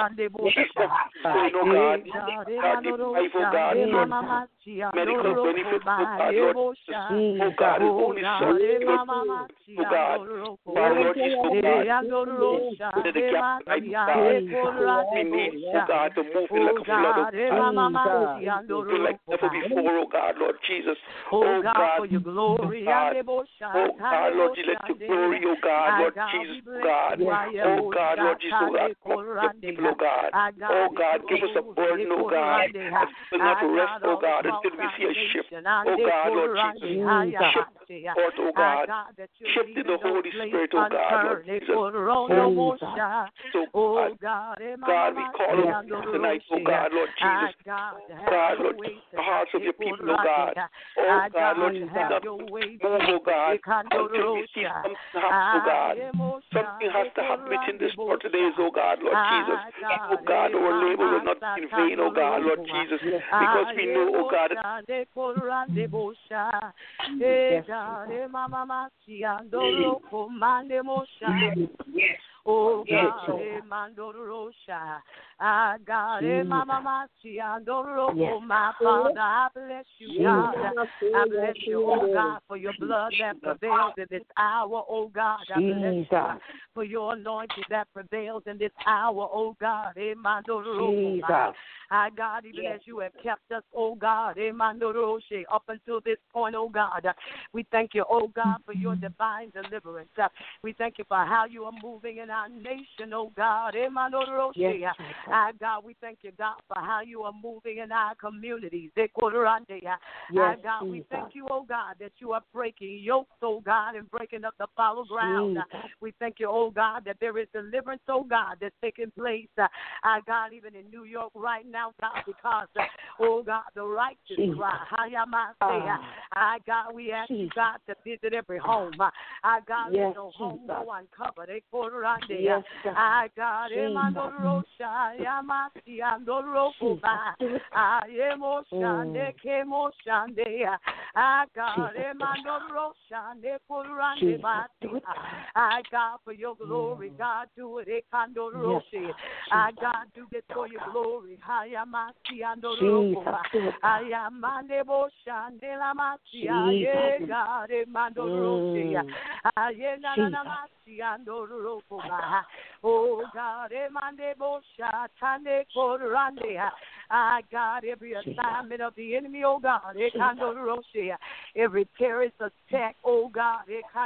F: Medical benefits, oh God, Lord Jesus. Oh God, Holy Spirit, oh God. Lord Jesus, oh God. The gap, oh God. We need, oh God, to move in like a flood, oh God. Like never before, oh God, Lord Jesus. Oh God,
B: for your glory.
F: Oh God, Lord, you let your glory, oh God, Lord Jesus, God. Oh God, Lord Jesus, oh God, people, oh God. Oh God, give us a burden, oh God. We'll not rest, oh God, until we see a shift, oh God, Lord Jesus. Shift forth, oh God. Shift in the Holy Spirit, oh God, Lord Jesus. Oh God, God, we call on you tonight, oh God, Lord Jesus. God, Lord, the hearts of your people, oh God. Oh God, Lord, not move, oh God, until we see something happen, oh God. Something has to happen within this 40 days, oh God, Lord Jesus. Oh God, our labor will not be in vain, oh God, Lord Jesus, because we know, oh God,
B: oh God, Mandorosha. I got it, Mama Andoro, my Father. I bless you, God. I bless you, oh God, for your blood that prevails in this hour, oh God. I bless you for your anointing that prevails in this hour, oh God. Mandoro. I, God, even as you have kept us, oh God, Mandoroshe, up until this point, oh God. We thank you, oh God, for your divine deliverance. We thank you for how you are moving in our nation, oh God. Mandoroshe. God, we thank you, God, for how you are moving in our communities. God, we thank you, oh God, that you are breaking yokes, oh God, and breaking up the fallow ground. We thank you, oh God, that there is deliverance, oh God, that's taking place, God, even in New York right now, God, because, oh God, the righteous cry. God, we ask you, God, to visit every home. God, let no home go uncovered. God, Yamasi and Rokoba, I am Oshande, Kemoshande, I got Emmanuel Roshande, Kurande Bati, I got for your glory, God, do it, Ekando Roshi, I got do it for your glory, Hayamasi and Rokoba, I am Mandebo Shande Lamasi, I got Emmanuel Roshi, I am Namasi and Rokoba, oh God, Emmanuel Shatande Korande. I got every assignment of the enemy, oh God. Every terrorist attack, oh God.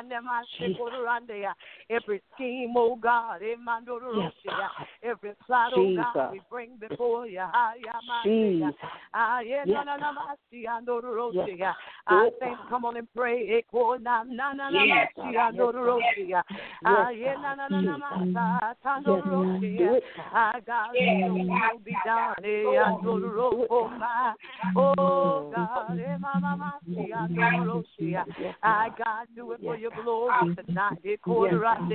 B: Every scheme, oh God. Every plot, oh God, we bring before you. I think, come on and pray. I got your will be done. Oh God, I God, do it for your glory tonight. Oh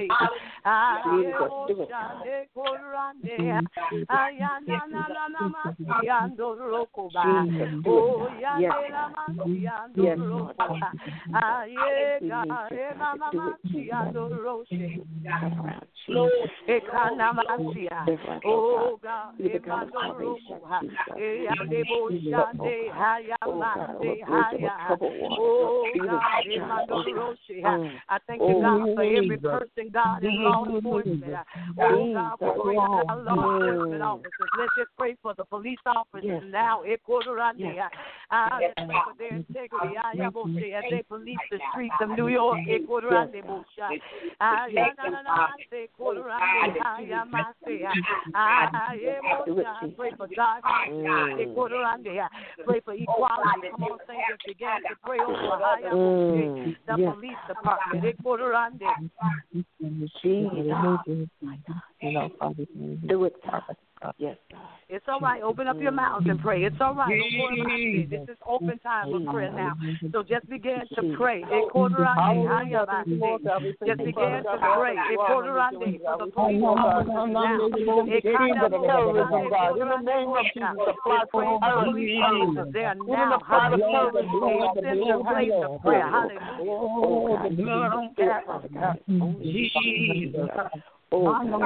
B: God, I thank you, God, for every person, God, in law enforcement. Oh God, we pray for our law enforcement officers. Let's just pray for the police officers now. Let's pray for their integrity. As they police the streets of New York. Pray for God. Pray for equality. Come on, saints, just begin to pray over the police department. Do it, Father.
E: Yes, God.
B: It's all right. Open up your mouths and pray. It's all right. This is open time for prayer now. So just begin to pray. Just begin to pray. For the police officers now. In the name of Jesus, apply for police officers. They are now. Hallelujah. In the place of prayer. Hallelujah. Jesus. Oh, God, that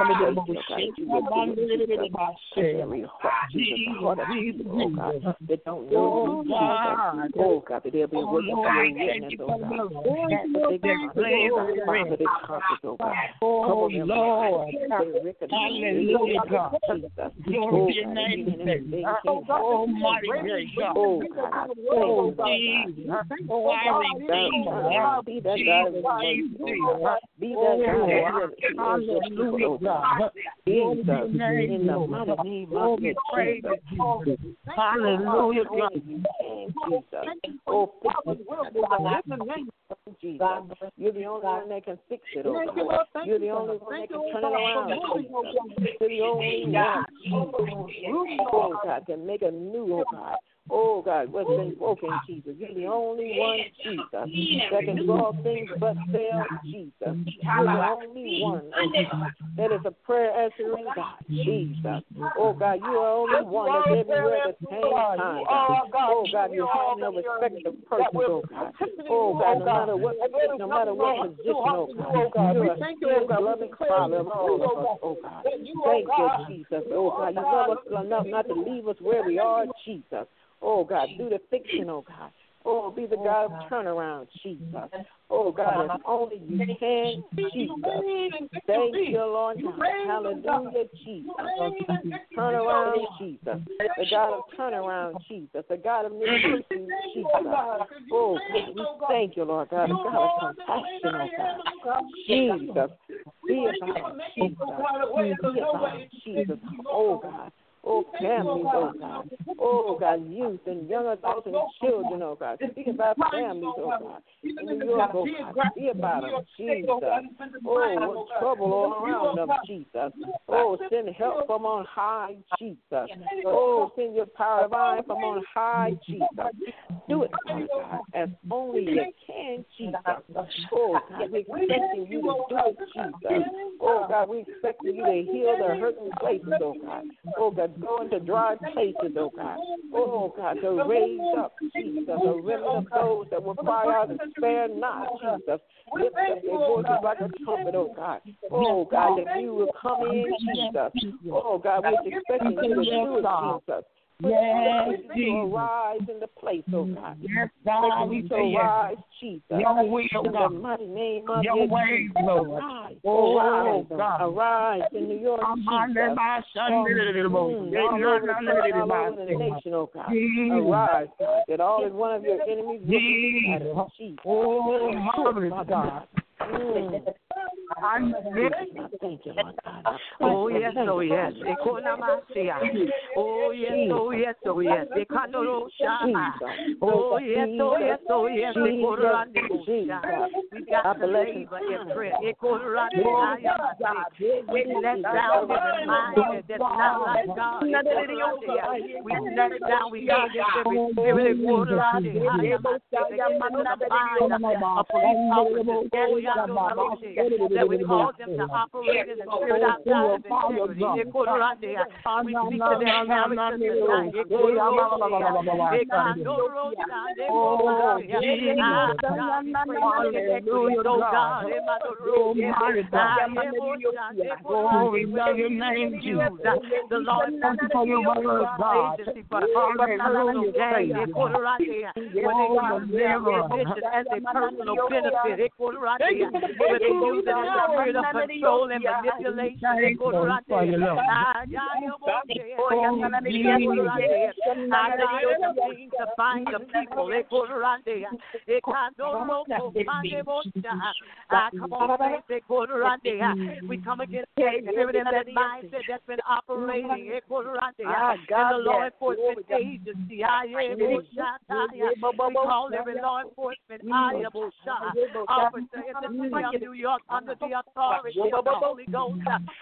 B: don't know God. Oh, God, that they'll be working for your witness, oh God. Oh, Lord. Hallelujah, God. Glory to your name. Oh, mighty great God. Oh, God. Oh, Jesus. Oh, our Redeemer. Be that God. Be that God. Hallelujah, God. In the mighty name of Jesus. Hallelujah, God. Oh, Jesus. You're the only one that can fix it, oh God. You're the only one that can turn it around. You're the only one, oh God, can make a new, oh God. Oh, God, what's been broken, Jesus? You're the only one, Jesus, that can do all things but fail, Jesus. You're the only one, oh God, that is a prayer answering God, Jesus. Oh, God, you are the only one that's everywhere at the same time, God. Oh, God, you have no respect of persons, oh God. Oh, God, no matter what position, oh God, you're a still loving Father of all of us, oh God. Thank you, Jesus. Oh, God, you love us enough not to leave us where we are, Jesus. Oh, God, do the fixing, oh, God. Oh, be the God of turnaround, Jesus. Oh, God, as only you can, Jesus. Thank you, Lord God. Hallelujah, Jesus. Turnaround, Jesus. The God of turnaround, Jesus. The God of new mercy, Jesus. Oh, God, we thank you, Lord God. The God of compassion, oh, God. Jesus. Be about Jesus. Be about Jesus. Oh, God. Oh, families, oh God. Oh, God, youth and young adults and children, oh God. Speak about families, oh God. In New York, oh God. Be about them, Jesus. Oh, what trouble all around them, Jesus. Oh, send help from on high, Jesus. Oh, send your power of iron from on high, Jesus. Do it, oh God, as only you can, Jesus. Oh, God, we're expecting you to do it, Jesus. Oh, God, we're expecting you to heal the hurting places, oh God. Oh, God, go into dry places, oh God. Oh, God, to raise up, Jesus, a remnant of those that will cry out and spare not, Jesus. Lift up their voices like a trumpet, oh God. Oh, God, that you will come in, Jesus. Oh, God, we're expecting you to do it, Jesus. Yes, Jesus. Arise in the place, oh God. Yes, God, we say arise, Jesus. Your will, in the mighty name of your ways, Lord. Oh, God. Arise in New York, Jesus. All over the nation, oh God. Arise, God, that all is one of your enemies will be scattered, Jesus. Oh, marvelous God. Thank you, Lord God. Oh, yes, oh, yes. Oh, yes, oh, yes, oh, yes. Oh, yes, oh, yes, oh, yes. We got to labor in prayer. We let down every mind that's not like God. We let it down. We got this every spirit that would cause them to operate in the spirit outside of integrity. We speak to their character we love your name, Jesus. The Lord, thank you for your word, God. As a personal benefit, but they use it as a spirit of control and manipulation. To find the people. We come against spirit in that mindset that's been operating. And the law enforcement agency. We call every law enforcement officer in the city of New York under
A: with the authority of the Holy Ghost.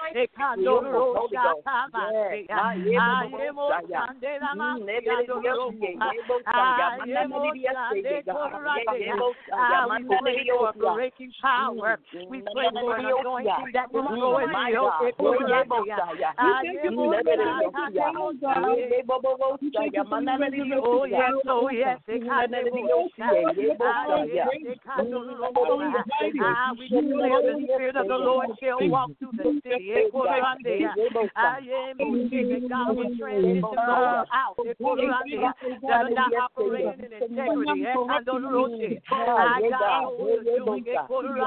A: Breaking power. We pray for an anointing that destroys the yoke. Oh yes, oh yes. We declare the Spirit of the Lord shall walk through the city. God will transition those out that are not operating in integrity. God is doing it.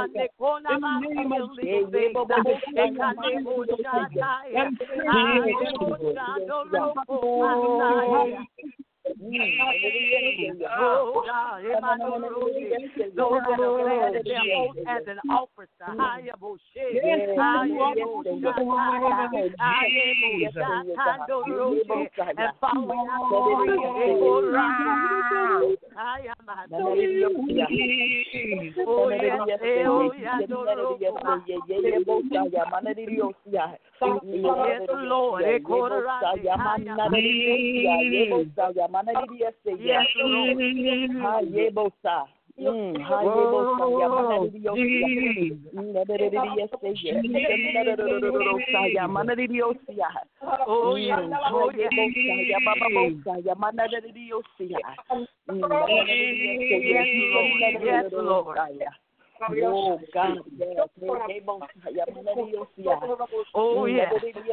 A: Oh God, those that are glad their oath as an officer, and following out the yes, Lord. Oh God, yes. Oh yes.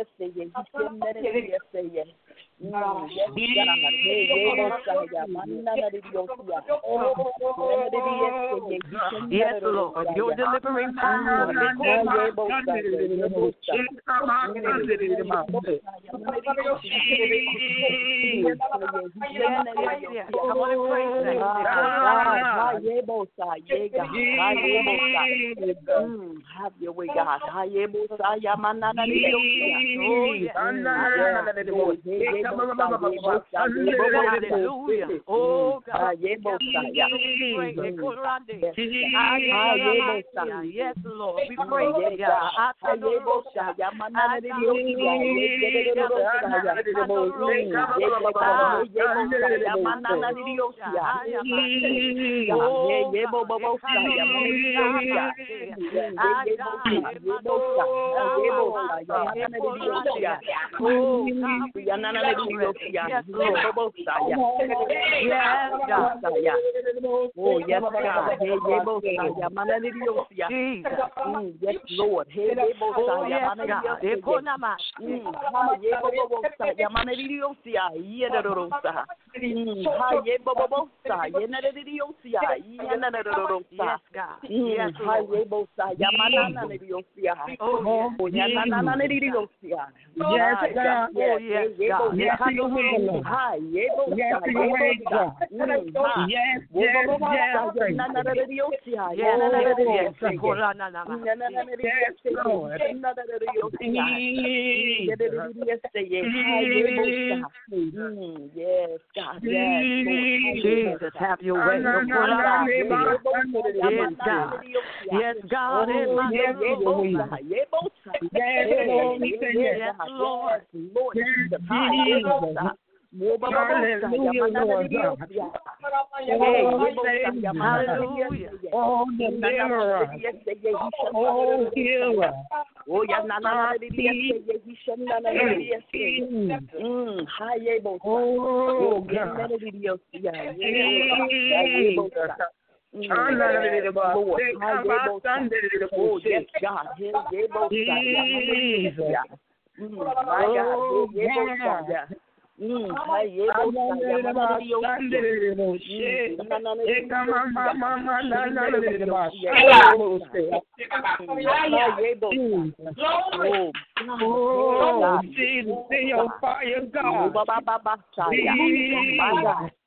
A: Yes, Lord, your delivering power. Come on and praise have your way, God. Hallelujah. Oh, God. Yes, Lord. We praise you, God. Jesus, have your way. Yes, God. Yes, Lord. Hallelujah. Oh, deliverer. Oh, healer. Oh,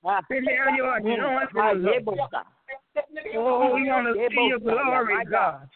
A: we want to see your glory, God.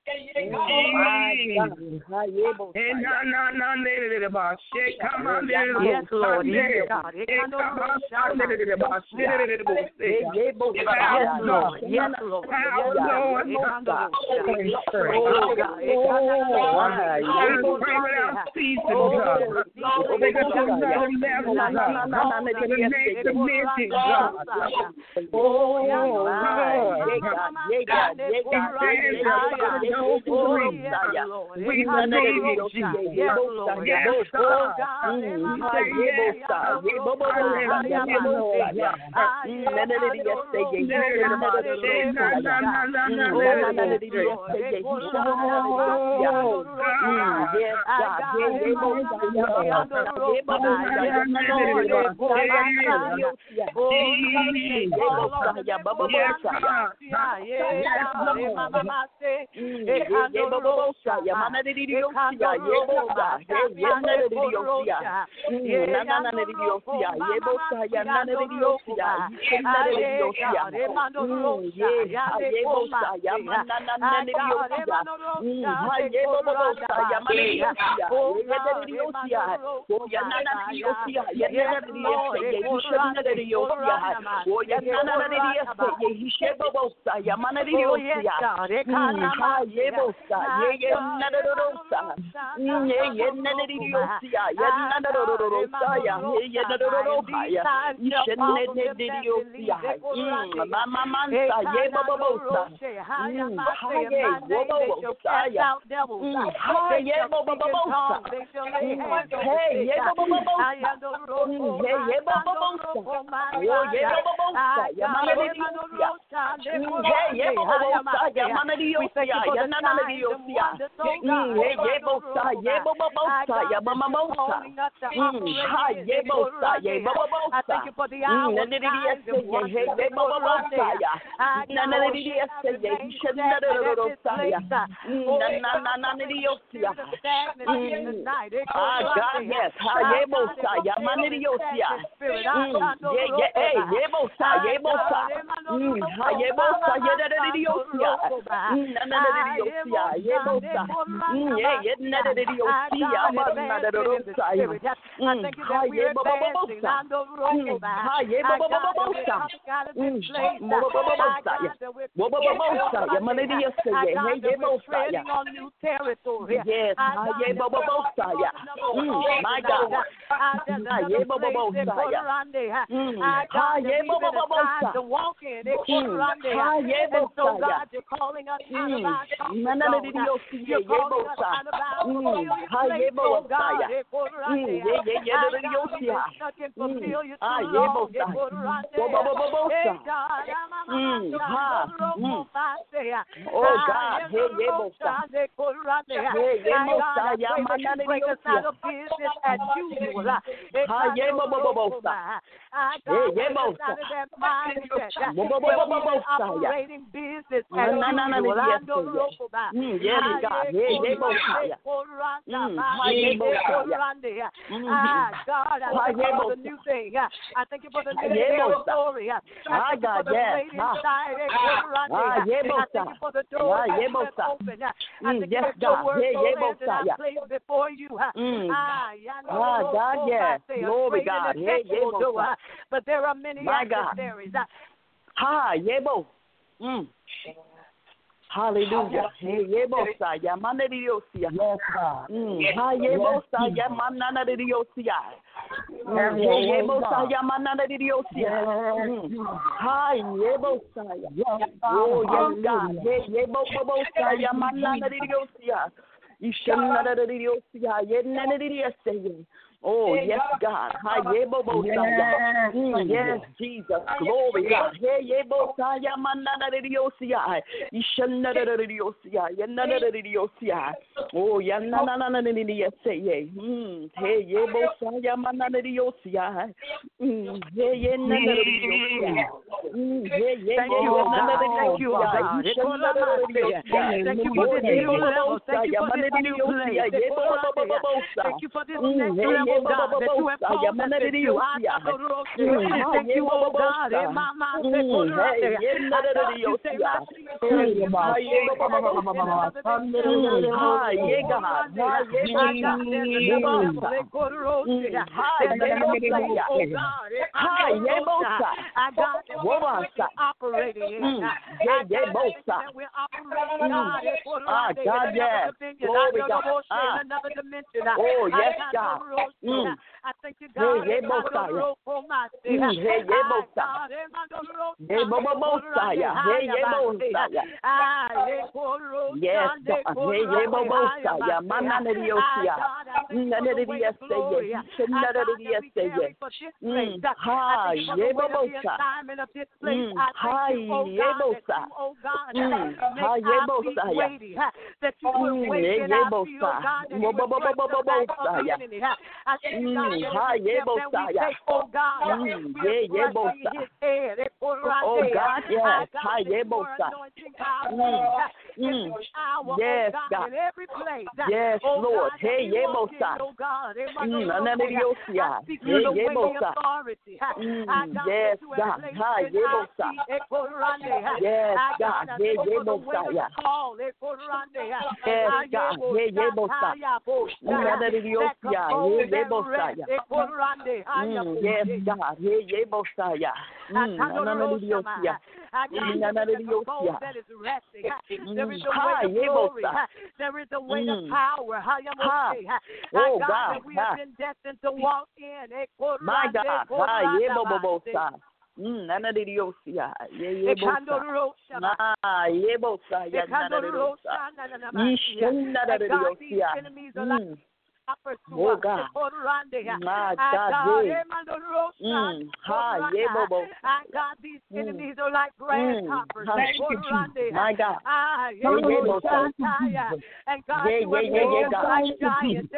A: But there are many adversaries.
G: Hallelujah. Hey, yebosa ya manadiosia. Yes, God. Ha yebosa ya manadiosia. Yebosa ya manadiosia. Ha yebosa ya. Oh, yes, God. Hey, yebosa ya manadiosia. Ishanadiosia. Yenadiosia. Oh, yes, God. Yes, Jesus. Glory, God. Oh,
A: Thank you for this next level, God, that you have called us to do. Thank you, oh God. I thank you say my another dimension. Oh, yes, God. I thank you, God. Yes, God. Yes, God. Every place. Yes, Lord. Hey, Yebosa. Oh God. Yes, God. Hi, Yebosa. Yes, God. Hey, Yebosa. Yes, God. Hey, Yebosa. Yes, God. Hey, Yebosa. That is resting. There is a weight of glory. There is a weight of power. Oh God, that we have been destined to walk in. My God. Oh God, my God, God, these enemies are like grasshoppers. My God, and God, you are made like giants.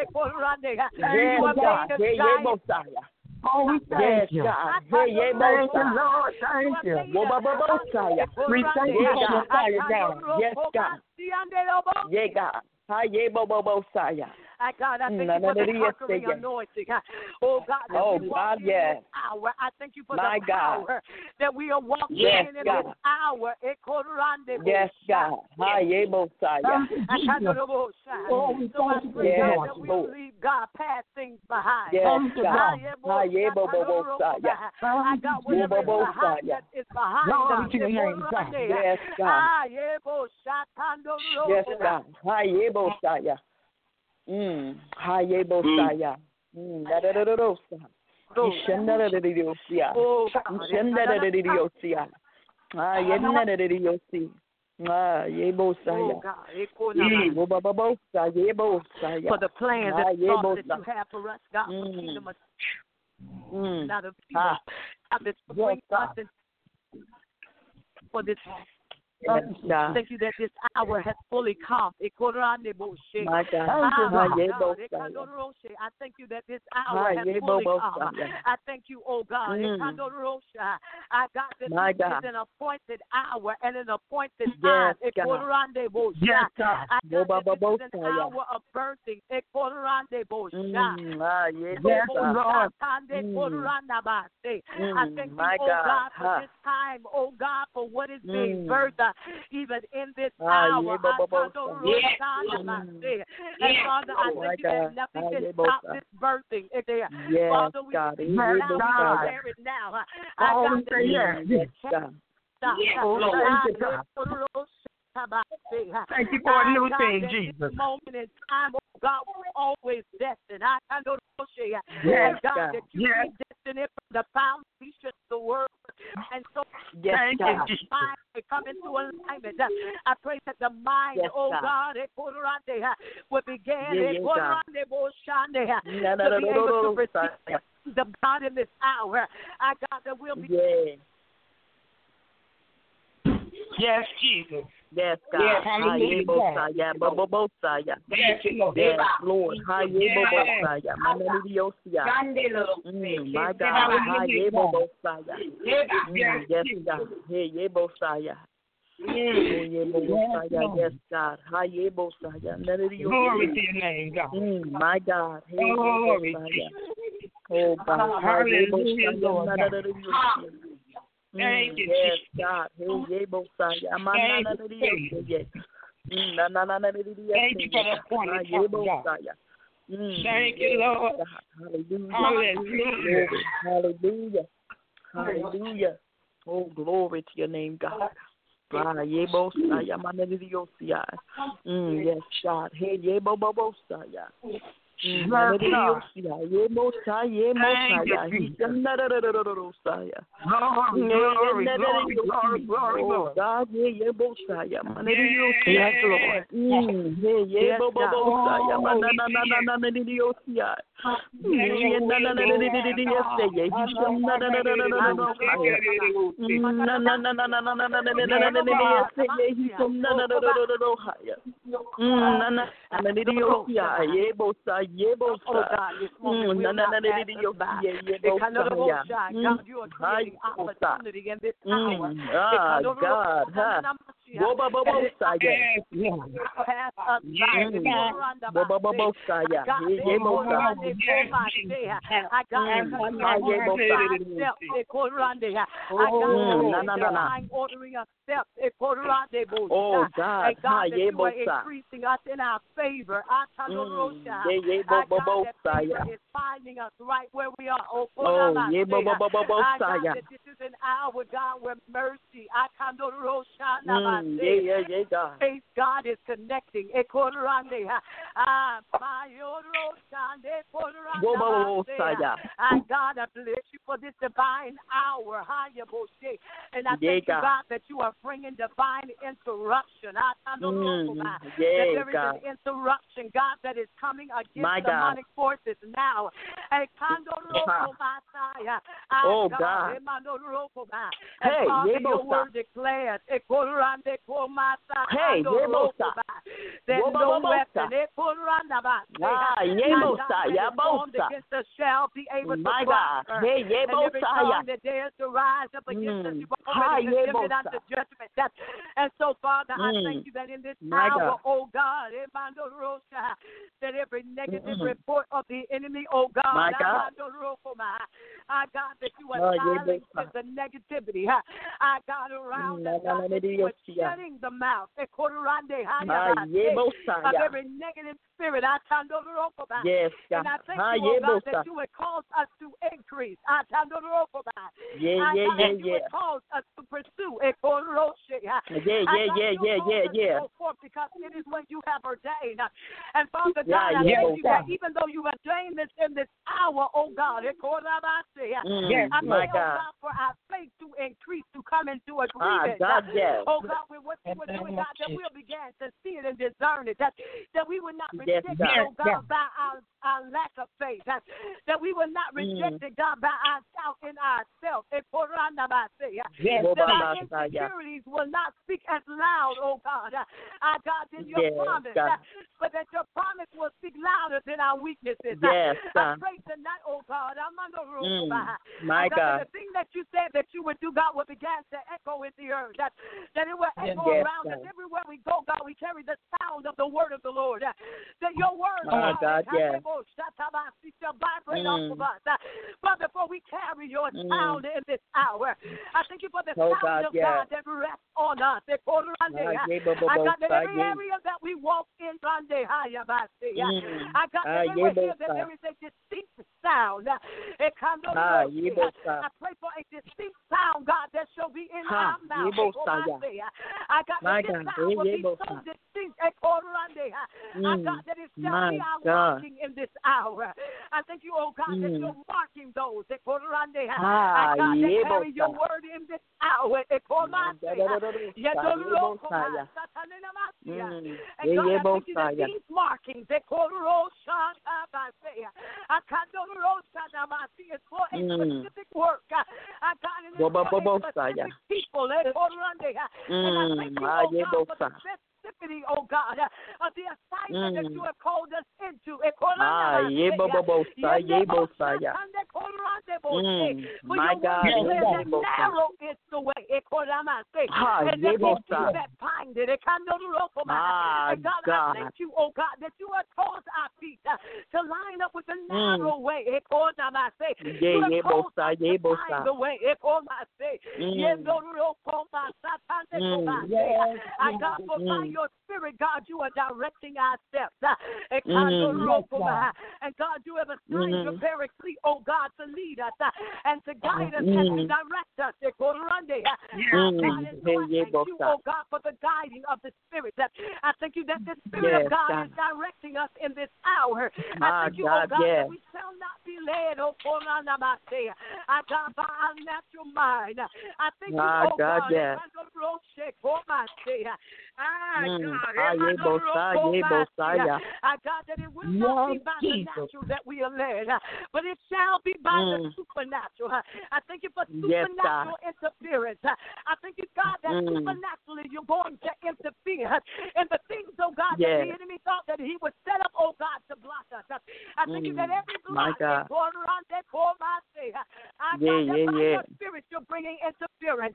A: Oh, we thank you. God. Thank you, Lord. Thank you. We thank you for the fire down. Yes, God. Yeah, God. God, I thank you for the conquering anointing. Oh, God, yes. Hour. I thank you for the power that we are walking in this hour. Yes, God. So I pray, God, that we leave, God, past things behind. Yes, God. I got whatever behind that is behind us. Yes, God. Yes, God. Hayebosaya. For the plans and thoughts that you have for us, God, for kingdom of not of people. For this. Thank you that this hour has fully come. My God. I thank you that this hour has fully come. I thank you, oh God. I got this is an appointed hour and an appointed time. Yes, God. I got this is an hour of birthing. Yes, Lord. I thank you, oh God, for this time, oh God, for what is being birthed. Even in this hour, and Father, I thank you that nothing can stop this birthing. Father, we declare it now. Thank you for a new thing, Jesus. This moment in time, oh God, we're always destined. I know, yes, God, that you predestined it from the foundation of the world. And so, thank you, Jesus. Come into alignment. I pray that the mind, oh God, will begin to be able to receive the God in this hour. I got that we'll be. Yes, Jesus. Yes, God. Yes, hallelujah. Yes, Lord. My God. Yes, God. Glory to your name, God. My God. Glory. Oh, God. Hallelujah, Lord.
C: Thank you,
G: yes,
C: Jesus.
G: God. Hey, Bosaya.
C: Thank you for the appointed talk, God. Thank you, Lord.
G: Hallelujah. Hallelujah. Hallelujah. Oh, glory to your name, God. Yes, God. Hey, Bosaya.
A: Oh God, this moment will not pass us by. God, you are creating opportunity in this hour.
G: God.
A: Oh God, that you are increasing us in our favor. Is finding us right where we are. Oh God, that this is an hour, God, where mercy. Faith, God, is connecting. God, I bless you for this divine hour. And I thank you, God, that you are bringing divine interruption. That there is an interruption, God, that is coming against demonic forces now.
G: Oh God.
A: Hey, your word declares, there's no weapon against us shall be able to prosper. And every tongue that dares to rise up against us, you've already condemned unto judgment. And so, Father, I thank you that in this hour, oh God, that every negative report of the enemy, oh God, God, that you are silencing the negativity, God, around us, God, that you are shutting the mouth of every negative spirit.
G: Yes, God.
A: And I thank you, oh God, that you would cause us to increase. You would cause us to pursue. Because it is what you have ordained. And Father God, I thank you that even though you ordained this in this hour, oh God, I pray, oh God, for our faith to increase, to come into agreement. Oh God, with what you were doing, God, that we'll begin to see it and discern it. That we will not reject it, oh God, by our lack of faith. That we will not reject it, God, by our doubt in ourselves. That our insecurities will not speak as loud, oh God, God, than your promise. But that your promise will speak louder than our weaknesses. I pray tonight, oh God, I'm on the roof.
G: My God.
A: The thing that you said that you would do, God, will begin to echo in the earth. That it will echo around us. Everywhere we go, God, we carry the sound of the word of the Lord. That your word,
G: God,
A: shall vibrate off of us. But before we carry your sound in this hour, I thank you for the sound of God that rests on us. I got that every area that we walk in, I got that everywhere that there is a distinct sound. I pray for a distinct sound, God, that shall be in our mouth. I got that this sound will be so distinct. I got that it shall be our walking in this hour. I thank you, oh God, that you're marking those. I got that carry your word in this hour. And God, I thank you that these markings, is for a specific work. I got it for specific people. And I thank you, oh God, for the specificity, oh God, of the assignment that you have called us into.
G: My God,
A: narrow is the way. and that find it. And God, I thank you, oh God, that you have caused our feet to line up with the narrow way. You have caused us to find the way. God, for by your spirit, God, you are directing our steps. And God, you have assigned your paraclete, oh God, to lead us and to guide us and to direct us. God, thank you, oh God, for the guiding of the Spirit. I thank you that the Spirit of God is directing us in this hour. I thank you, oh God, that we shall not be led, oh God, by our natural mind. I thank you, oh God, God, that it will not be by the natural that we are led, but it shall be by the supernatural. I thank you for supernatural interference. I thank you, God, that supernaturally you're going to interfere in the things, oh God, that the enemy thought that he would set up, oh God, to block us. I thank you that every block is going around that core, your spirit, you're bringing interference.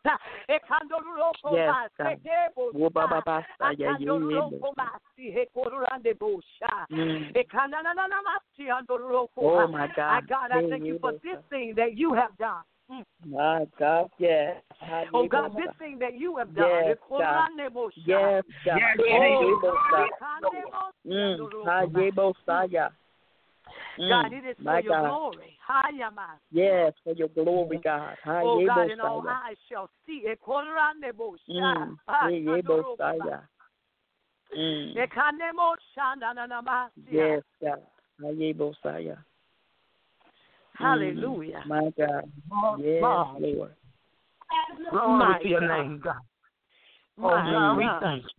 G: Oh my God.
A: God, I thank you for this thing that you have done.
G: My God, yes.
A: Oh God, this thing that you have done.
G: Yes, God. Yes, God.
A: God, it is for your glory.
G: Yes, for your glory, God.
A: Oh God, and all eyes shall see it.
G: Yes, God.
A: Hallelujah.
G: My God. Yes, Lord.
C: Glory to your name, God. Oh, God, we thank you.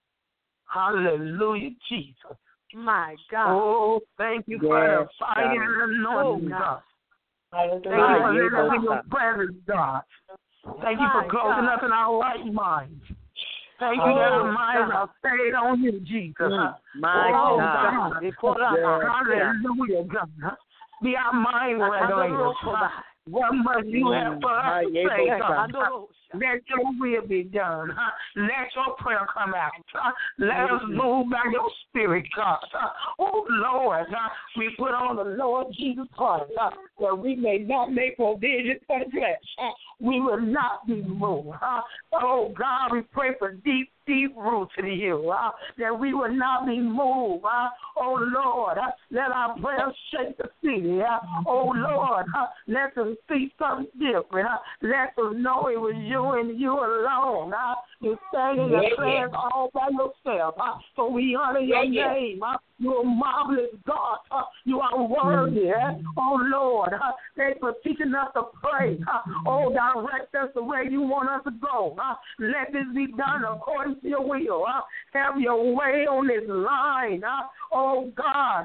C: Hallelujah, Jesus.
A: My God.
C: Oh, thank you for the fire and anointing, God. Thank you for letting us in your presence, God. Thank you for closing us in our right minds. Thank you that our minds are stayed on you, Jesus.
G: My God.
C: Hallelujah, God. Be our mind regulators. What must you have for us to say, God? Let your will be done. Let your prayer come out. Let us move by your spirit, God. Oh, Lord, we put on the Lord Jesus Christ that we may not make provision for the flesh. We will not be moved. Oh, God, we pray for deep roots in you, that we will not be moved. Oh, Lord, let our prayers shake the city. Oh, Lord, let us see something different. Let us know it was you and you alone. You sang in your prayers all by yourself. So we honor your name. You're a marvelous God. You are worthy. Oh, Lord, thanks for teaching us to pray. Oh, direct us the way you want us to go. Let this be done according to your will. Have your way on this line. Oh, God,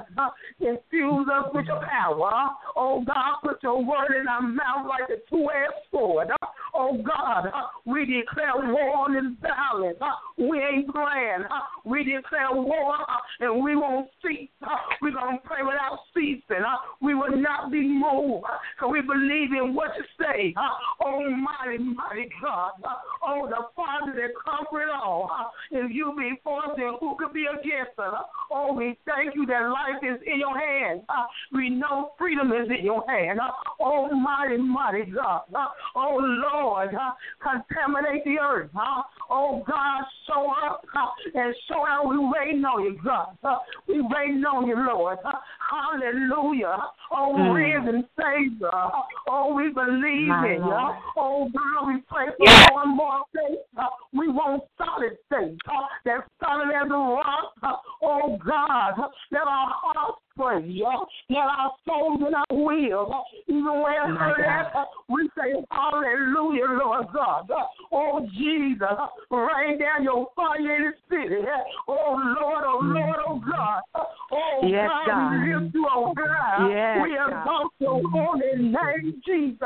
C: infuse us with your power. Oh, God, put your word in our mouth like a two-edged sword. Oh, God, we declare war on this violence. We ain't playing. We declare war, and we won't cease. We're going to pray without ceasing. We will not be moved, because we believe in what you say. Almighty, mighty God. Oh, the Father that comfort all. If you be for us, then who could be against us? Oh, we thank you that life is in your hands. We know freedom is in your hand. Almighty, mighty God. Oh, Lord, contaminate the earth. Oh, God, show up and show out. We waiting on you, God. We waiting on you, Lord. Hallelujah. Oh, risen Savior. Oh, we believe in you. Oh, God, we pray for more and more faith. We want solid faith. That's solid as a rock. Oh, God, let our hearts pray. Let our souls and our will, even when it hurt us, we say hallelujah, Lord God. Oh, Jesus, rain down your fire in the city. Oh, Lord, oh, God. Oh,
A: yes,
C: God, we lift you on high.
A: Yes,
C: we exalt your holy name, Jesus.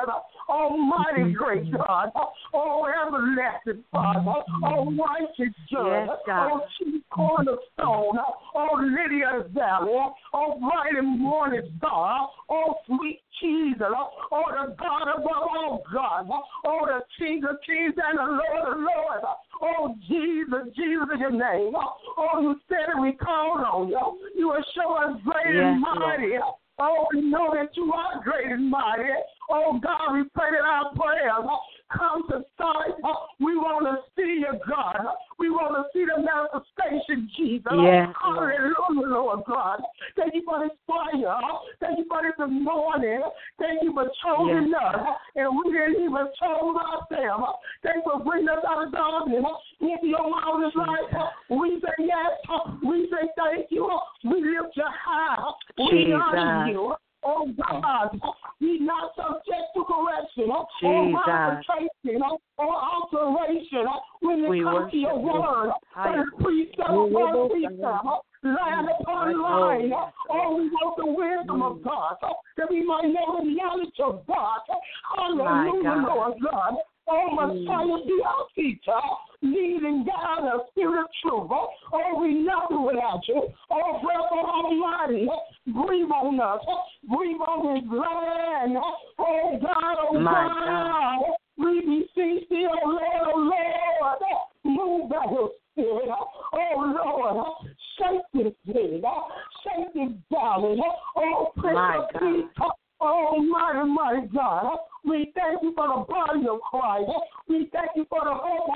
E: Almighty great God, oh, everlasting Father, oh, righteous judge, oh, chief cornerstone, oh, Lydia's valley, oh, bright and morning star, oh, sweet Jesus, oh, the God above all gods, oh, the King of kings and the Lord of lords, oh, Jesus, Jesus is your name, oh, you said that we called on you, you will show us great and mighty. Oh, we know that you are great and mighty. Oh, God, we pray that our prayers come to start. We want to see you, God. We want to see the manifestation, Jesus. Hallelujah, Lord God. Thank you for this fire. Thank you for this morning. Thank you for choosing us. And we didn't even choose ourselves. Thank you for bringing us out of darkness into your marvelous light. We say yes. We say thank you. We lift you high. We honor you. Oh, God, be not subject to correction or modification or alteration when it comes to your word. Precept upon precept, line upon line. Oh, we want the wisdom of God that we might know the knowledge of God. Hallelujah, Lord God. Oh, Messiah, be our teacher. Lead and guide us, Spirit of truth. Oh, we nothing without you. Oh, breath of Almighty, breathe on us. Breathe on this land. Oh, God, oh, God. We beseech thee, oh, Lord, oh, Lord. Move by your Spirit. Oh, Lord. Shake this thing. Shake this valley. Oh, Prince of Peace. Oh, mighty God. We thank you for the body of Christ. We thank you for the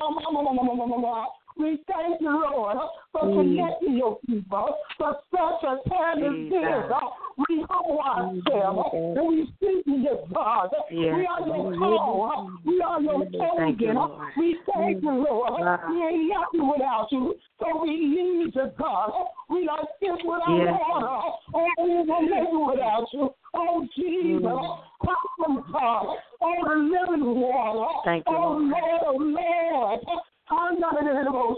E: we thank you, Lord, for connecting your people for such a time as this. We humble ourselves and we seek you, God. We are your call. We are your chosen. We thank you, Lord. We ain't nothing without you, so we need you, God. We like fish without water. Oh, we won't make it without you. Oh, Jesus. Come from God. Oh, the living water.
G: Thank you, Lord.
E: Oh, Lord. I'm not in the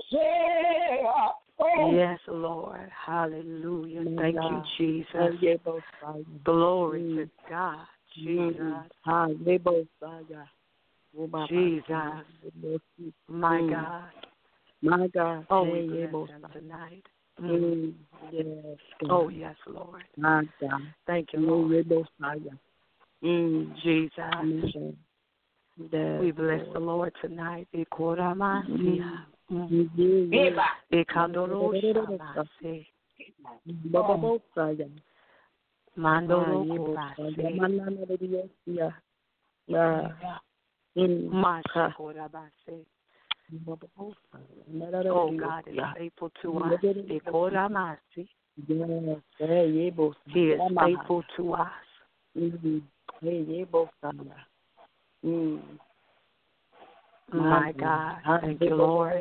G: Yes, Lord. Hallelujah. Thank you, Jesus. Glory to God. Jesus. Jesus. My God.
E: My God.
G: Oh, we bless him tonight.
E: Yes.
G: Oh, yes, Lord.
E: My God.
G: Thank you, Lord. Jesus. We bless the Lord tonight. Oh, God is faithful to us. He is faithful to us. My God. Thank you, Lord.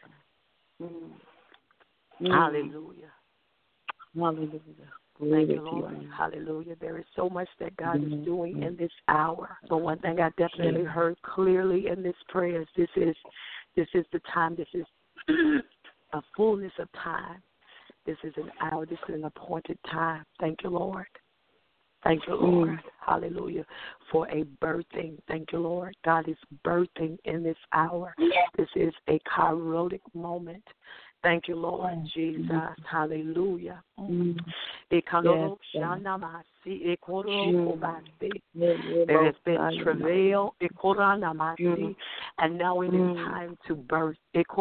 G: Hallelujah.
E: Hallelujah.
G: Thank you, Lord. Hallelujah. There is so much that God is doing in this hour. But one thing I definitely heard clearly in this prayer is this is the time. This is a fullness of time. This is an hour. This is an appointed time. Thank you, Lord. Thank you, Lord. Hallelujah. For a birthing. Thank you, Lord. God is birthing in this hour. This is a kairotic moment. Thank you, Lord Jesus. Hallelujah. There has been travail, and now it is time to birth.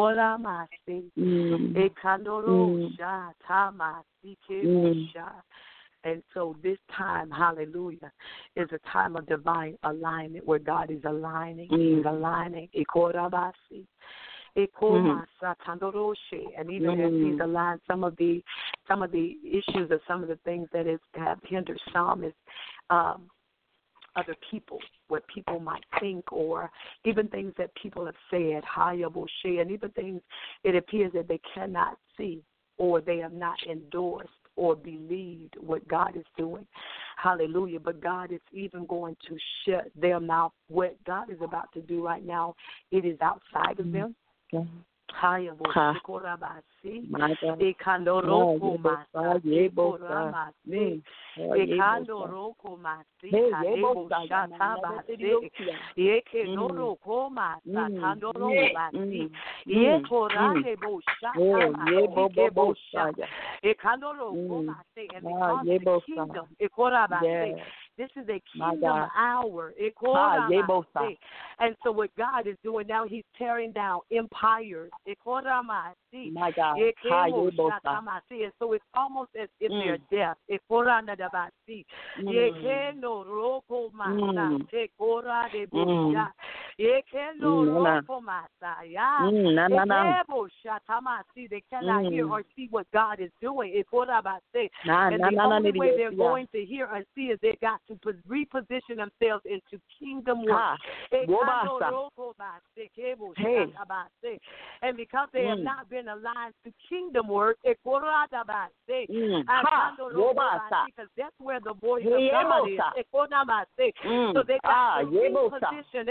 G: And so this time, hallelujah, is a time of divine alignment where God is aligning. He's aligning. And even as he's aligned, some of the issues or some of the things that have hindered some is other people, what people might think, or even things that people have said, and even things it appears that they cannot see or they have not endorsed or believed what God is doing. Hallelujah. But God is even going to shut their mouth. What God is about to do right now, it is outside of them. Haya boshikora basi, ekandoroko masa, ekora masi, ekandoroko masi, kadebo shata basi, ekedoroko masa, kandoroko basi, ekora debo shata basi, ekebo shata, ekandoroko masi, and because the kingdom, ekora basi. This is a kingdom hour. And so what God is doing now, he's tearing down empires. My God. And so it's almost as if they're deaf. They cannot hear or see what God is doing. And the only way they're going to hear and see is they got to reposition themselves into kingdom work. And because they have not been aligned to kingdom work, because that's where the voice of God is. So they got to reposition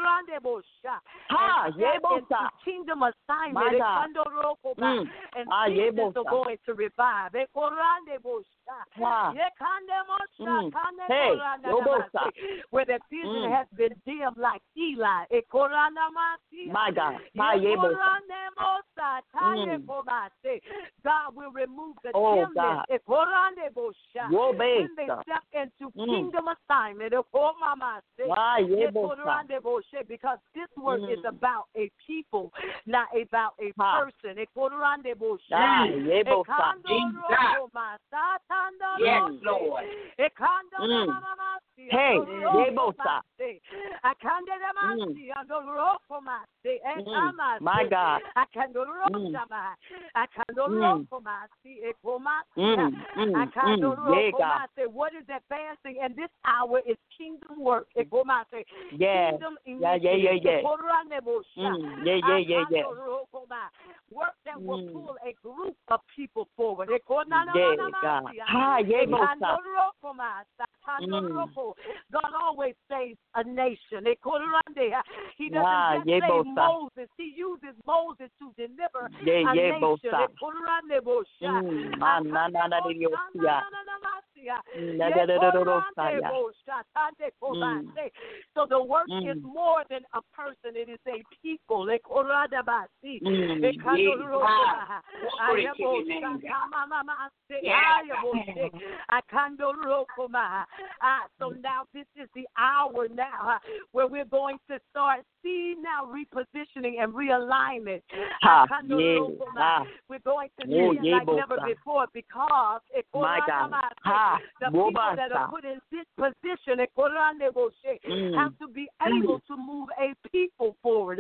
G: into kingdom assignment. And Jesus is going to revive. Where the vision has been dim like Eli. My God. God will remove the dimness. When they step into kingdom assignment. Because this work is about a people, not about a person.
C: Yes, Lord.
G: Hey, my God. What is advancing? And this hour is kingdom work. Kingdom work that will pull a group of people forward. God always saves a nation. He doesn't just save Moses. He uses Moses to deliver a nation. So the work is more than a person. It is a people. So now this is the hour now where we're going to start seeing now repositioning and realignment. We're going to see it like never before because the people that are put in this position have to be able to move a people forward.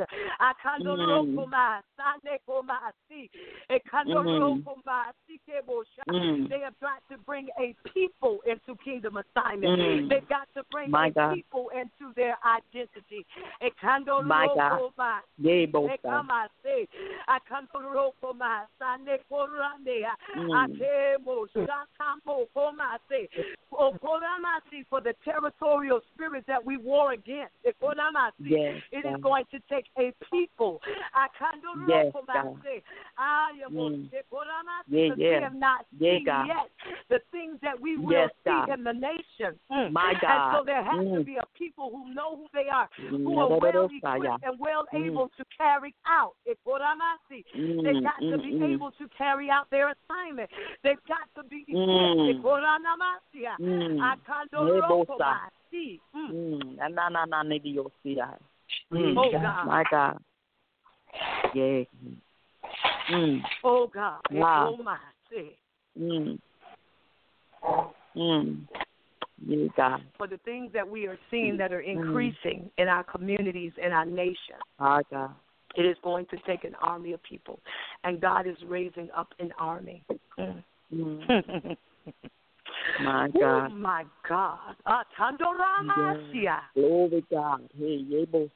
G: They have got to bring a people into kingdom assignment. They've got to bring people into their identity. My God. For the territorial spirits that we war against. It is going to take a people. We have not seen yet the things that we will see in the nation. My God. And so there has to be a people who know who they are, who are well equipped and well able to carry out. They've got to be able to carry out their assignment. They've got to be equipped. My God. Yeah. Oh God. Wow. Yeah, God. For the things that we are seeing that are increasing in our communities, in our nation. God. It is going to take an army of people. And God is raising up an army. My God. Oh, my God. Glory God. Hey,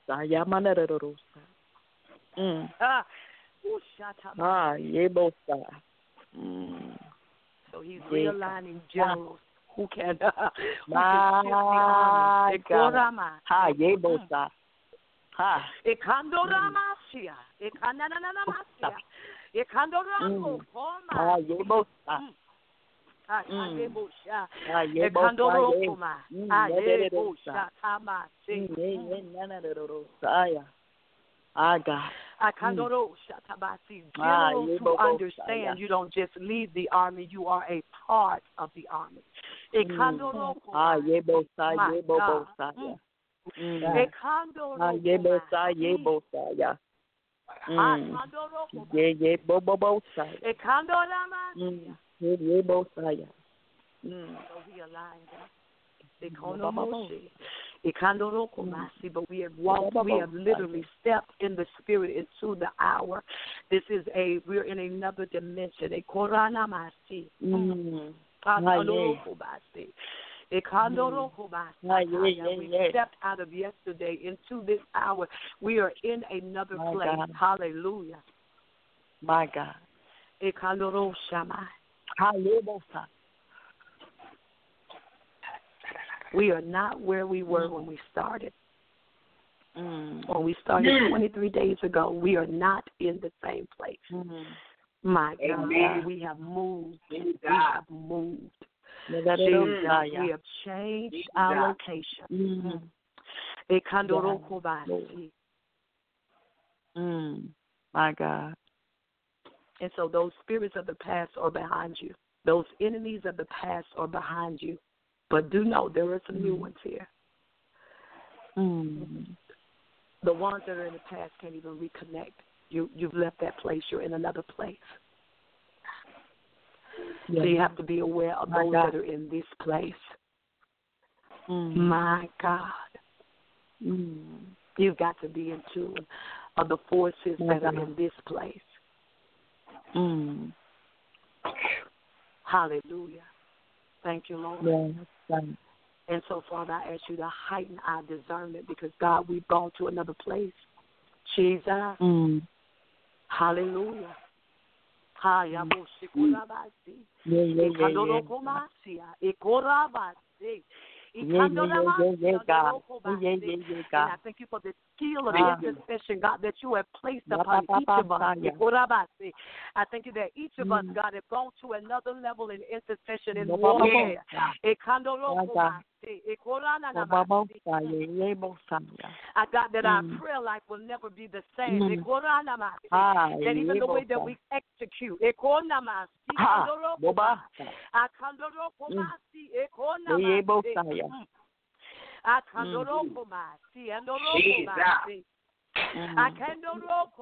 G: so he's realigning generals who can shift the army.
A: Ekandoramasia. Ekananamasia. Ekandoramo. Koma. Akandebosha. Ekandorokoma. Ayebosha. Tamasi. Akandorosha. Tabasi. General to understand you don't just lead the army, you are a part of the army. Ekandorokoma. But we have walked, we have literally stepped in the spirit into the hour. We're in another dimension. We stepped out of yesterday into this hour. We are in another place. God. Hallelujah.
H: My God.
A: We are not where we were when we started. When we started 23 days ago, we are not in the same place. My God, Amen. We have moved. We have moved. Jesus, we have changed our location.
H: My God.
A: And so those spirits of the past are behind you. Those enemies of the past are behind you. But do know there are some new ones here. The ones that are in the past can't even reconnect. You've left that place. You're in another place. So you have to be aware of those that are in this place. My God. You've got to be in tune of the forces that are in this place. Hallelujah. Thank you, Lord. And so, Father, I ask you to heighten our discernment because, God, we've gone to another place. Jesus. Hallelujah. And I thank you for the skill of intercession, God, that you have placed upon each of us. I thank you that each of us, God, have gone to another level in intercession and warfare. I got that our prayer life will never be the same. That even the way that we execute. I can and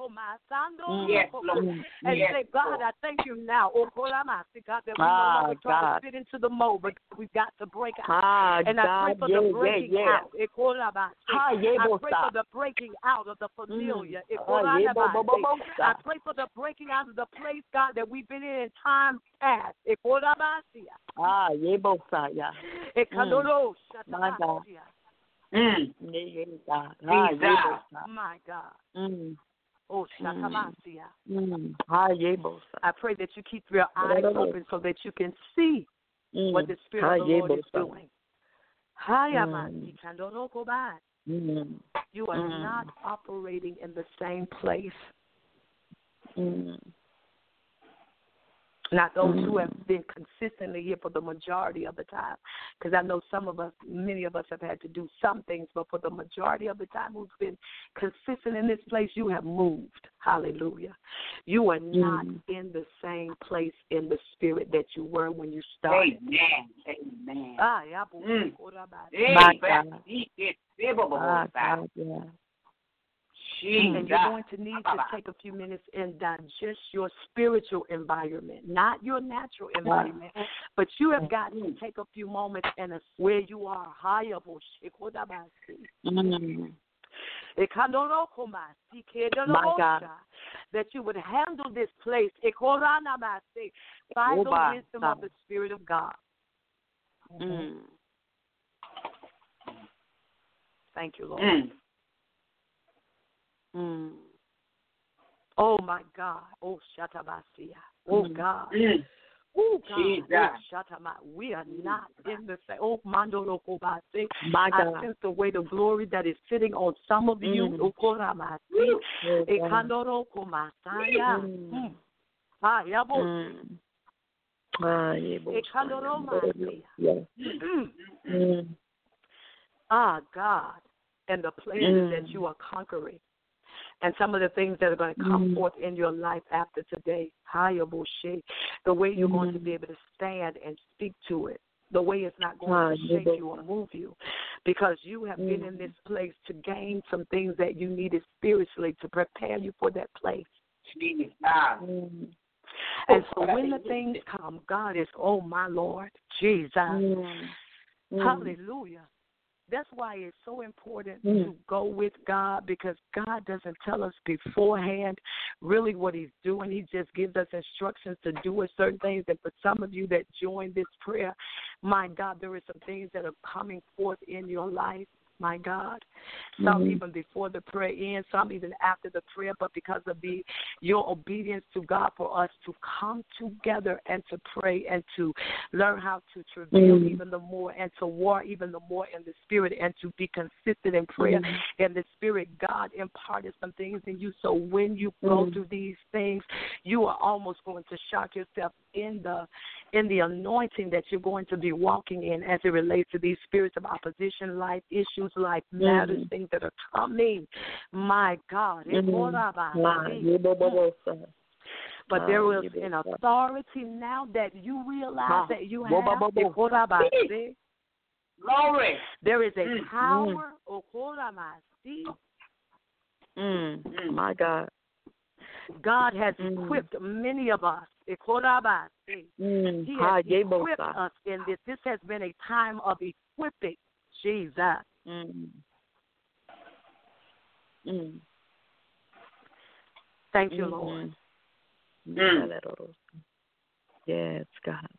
A: say, God, I thank you now. God, that we no longer try to fit into the mold, but we've got to break out. And I pray for the breaking out. I pray for the breaking out of the familiar. I pray for the breaking out of the place, God, that we've been in time past. My God. Oh, Shakamasia. I pray that you keep your eyes open so that you can see what the Spirit of the Lord is doing. You are not operating in the same place. Not those who have been consistently here for the majority of the time. Because I know many of us have had to do some things, but for the majority of the time who's been consistent in this place, you have moved. Hallelujah. You are not in the same place in the spirit that you were when you started.
H: Amen.
A: And you're going to need to take a few minutes and digest your spiritual environment, not your natural environment, but you have got to take a few moments and where you are. That you would handle this place by the wisdom of the Spirit of God. Thank you, Lord. Oh, my God. Oh, Shatabasia. Oh, God. Oh, God. We are not in the same. Oh, Mando Lokobase.
H: My God.
A: I sense the weight of glory that is sitting on some of you. Okoramasi. Ekandoro Komasaya. Yabo. Ekandoro Masi. God. And the places that you are conquering. And some of the things that are going to come forth in your life after today, the way you're going to be able to stand and speak to it, the way it's not going to shake you or move you, because you have been in this place to gain some things that you needed spiritually to prepare you for that place. And so when the things come, God is, oh, my Lord, Jesus, hallelujah. That's why it's so important to go with God, because God doesn't tell us beforehand really what he's doing. He just gives us instructions to do certain things. And for some of you that join this prayer, my God, there are some things that are coming forth in your life. My God, some even before the prayer ends, some even after the prayer, but because of your obedience to God for us to come together and to pray and to learn how to travail even the more and to war even the more in the Spirit and to be consistent in prayer in the Spirit, God imparted some things in you. So when you go through these things, you are almost going to shock yourself in the anointing that you're going to be walking in as it relates to these spirits of opposition, life issues, life matters, things that are coming. My God. But there is an authority now that you realize that you have.
H: Glory.
A: There is a power.
H: My God.
A: God has equipped many of us. He has equipped us in this. This has been a time of equipping. Jesus. Thank you, Lord.
H: Yes, God.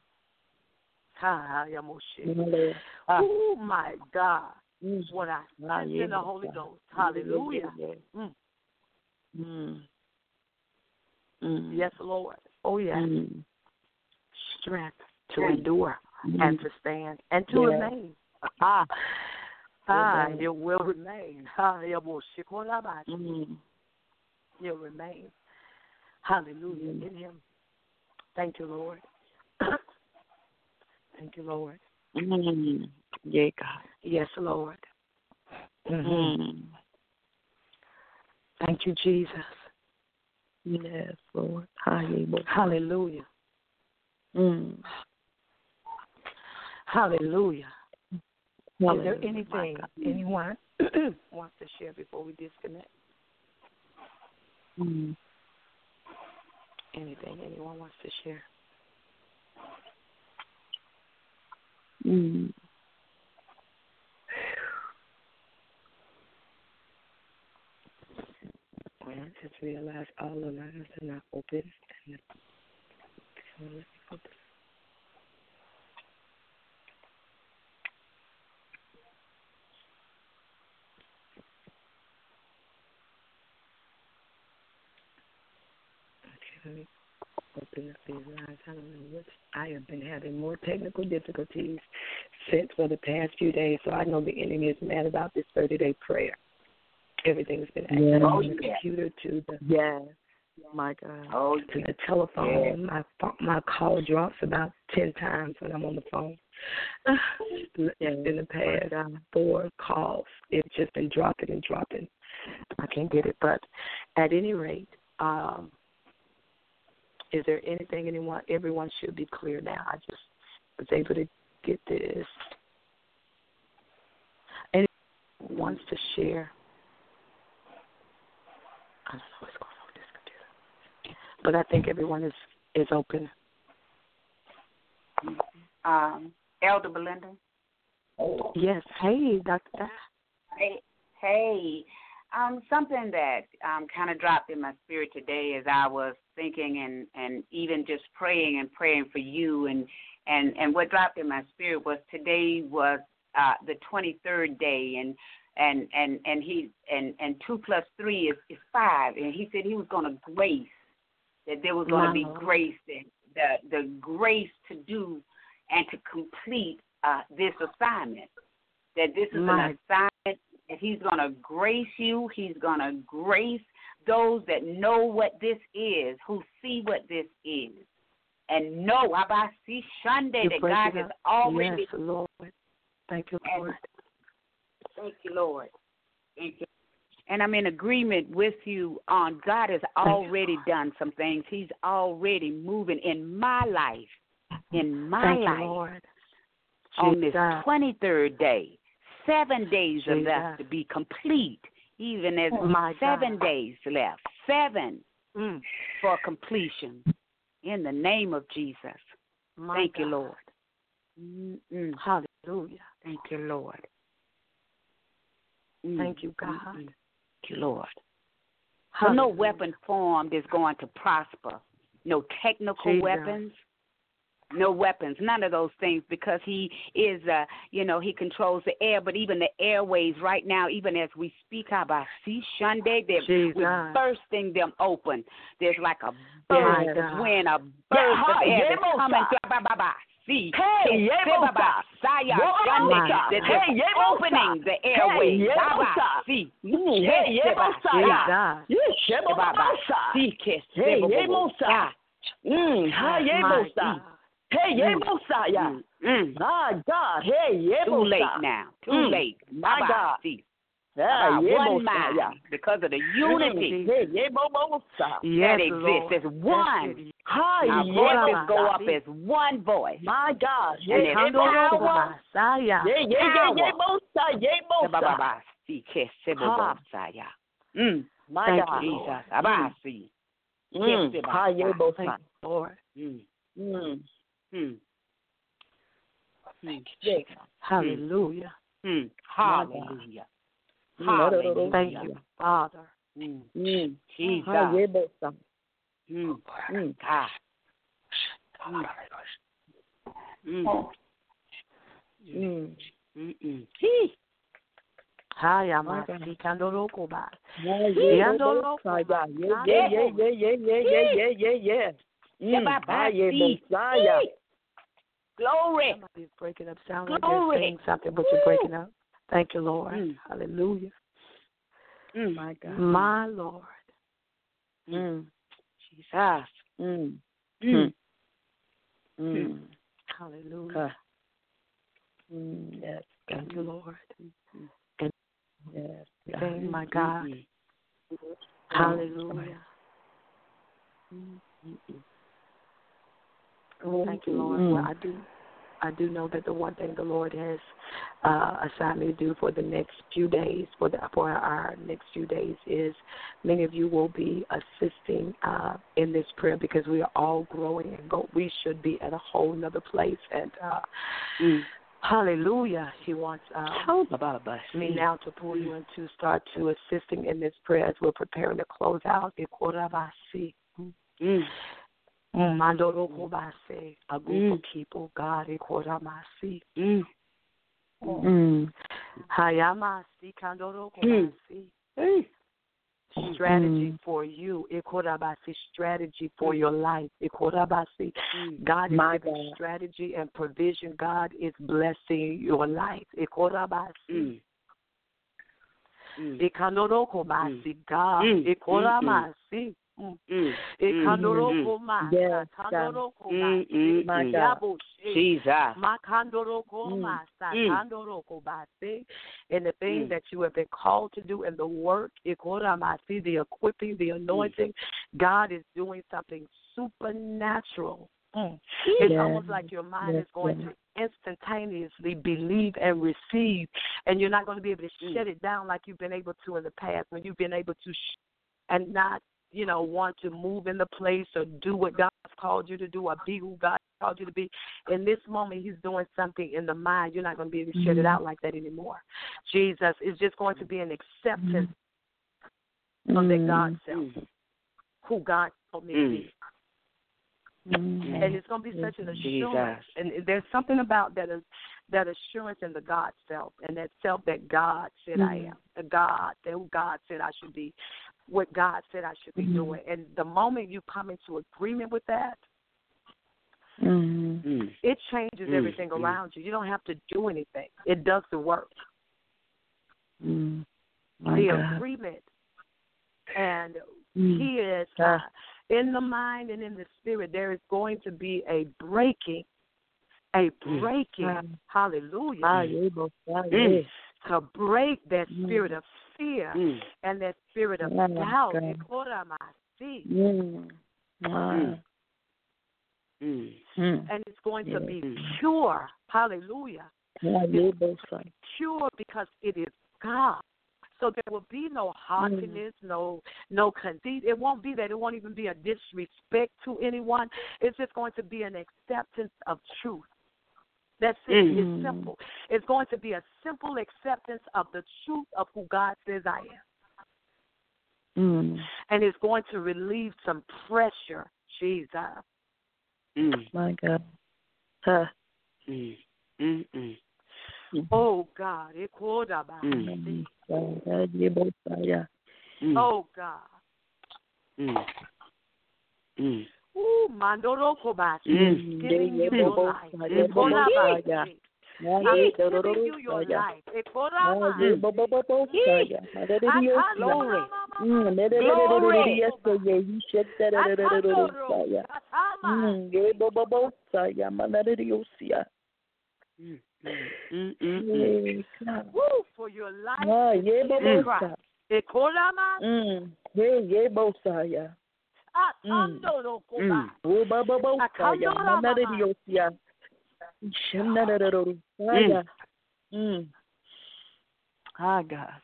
A: Oh, my God. What I sense in the Holy Ghost. Hallelujah. Yes, Lord. Oh, yes. Strength to endure and to stand and to remain. You will remain. You'll remain. Hallelujah in him. Thank you, Lord. Thank you, Lord.
H: Yeah, God.
A: Yes, Lord. Thank you, Jesus.
H: Yes, Lord.
A: Hallelujah. Hallelujah. Is there anything anyone wants to share before we disconnect? Anything anyone wants to share? Well, I just realized all the lines are not open. Let me open up these lines. I don't know what. I have been having more technical difficulties since for the past few days, so I know the enemy is mad about this 30-day prayer. Everything's been acting on the computer to the
H: my God.
A: To the telephone. My call drops about 10 times when I'm on the phone. In the past 4 calls, it's just been dropping and dropping. I can't get it, but at any rate. Is there anything everyone should be clear now? I just was able to get this. Anyone wants to share? I don't know what's going on with this computer. But I think everyone is open.
I: Elder Belinda?
A: Yes. Hey, Dr.
I: Hey. Something that kind of dropped in my spirit today as I was thinking and even just praying for you and what dropped in my spirit was today was the 23rd day and 2 plus 3 is 5, and he said he was going to grace, that there was going to be grace the grace to do and to complete this assignment. That this is an assignment that He's going to grace you. He's going to grace those that know what this is, who see what this is, and know about see Sunday that God has already.
G: Yes, Lord. Thank you, Lord.
I: Thank you, Lord. Thank you. And I'm in agreement with you on God has already done some things. He's already moving in my life. In my life.
G: Lord.
I: On this 23rd day. 7 days are left to be complete, even as 7 days left. 7 for completion. In the name of Jesus. Thank you, Lord.
G: Hallelujah.
I: Thank you, Lord.
G: Thank you, God.
I: Thank you, Lord. So no weapon formed is going to prosper. No technical weapons. No weapons, none of those things, because He is, He controls the air, but even the airways right now, even as we speak about Sunday, we're bursting them open. There's like a burst of wind, a burst of air that's coming through. Opening the airways.
J: Hey, Mosiah. My God. Hey,
I: too late now. Too late.
J: My God.
I: One mind because of the unity that exists. There's one. Our voices go up as one voice.
J: My God.
I: And there's power.
J: My God.
I: Jesus. Abasi.
G: Lord. Hallelujah.
I: Hallelujah. Hallelujah.
G: Thank you, Father.
I: Jesus. Glory.
G: Somebody's breaking up. Sound like they're saying something, but you're breaking up. Thank you, Lord. Hallelujah.
I: My God.
G: My Lord.
I: Jesus.
G: Hallelujah.
J: Yes.
G: Thank you, Lord.
J: Yes.
G: Thank my God. Hallelujah. Thank you, Lord. Well, I do know that the one thing the Lord has assigned me to do for the next few days, for our next few days, is many of you will be assisting in this prayer, because we are all growing and we should be at a whole nother place. And hallelujah, He wants me now to pull you into start to assisting in this prayer as we're preparing to close out. Mandorokobase, a group of people, God, Ekoramasi. Hayamasi, Kandorokobase. Strategy for you, Ekorabasi, strategy for your life, Ekorabasi. God is giving strategy and provision. God is blessing your life, Ekorabasi. Ekandorokobasi, God, Ekoramasi.
I: Jesus.
G: And the things that you have been called to do, and the work, the equipping, the anointing, God is doing something supernatural. It's almost like your mind is going to instantaneously believe and receive, and you're not going to be able to shut it down like you've been able to in the past, when you've been able to and not want to move in the place or do what God has called you to do or be who God has called you to be. In this moment, He's doing something in the mind. You're not going to be able to shut it out like that anymore. Jesus is just going to be an acceptance of that God self, who God told me to be. And it's going to be such an assurance. And there's something about that assurance in the God self, and that self that God said I am, the God, that who God said I should be, what God said I should be doing. And the moment you come into agreement with that, It changes everything around you. You don't have to do anything. It does the work. The agreement. And he is in the mind and in the spirit. There is going to be a breaking. Hallelujah. To break that spirit of fear and that spirit of doubt. And it's going to be pure. Hallelujah. It's pure because it is God. So there will be no haughtiness, no conceit. It won't be that. It won't even be a disrespect to anyone. It's just going to be an acceptance of truth. That's it. It's simple. It's going to be a simple acceptance of the truth of who God says I am. And it's going to relieve some pressure. Jesus.
H: My God.
G: Oh, God. Oh, God. Mandoro Kobashi. Giving you your life. I'm giving you your life. For your life.
H: God.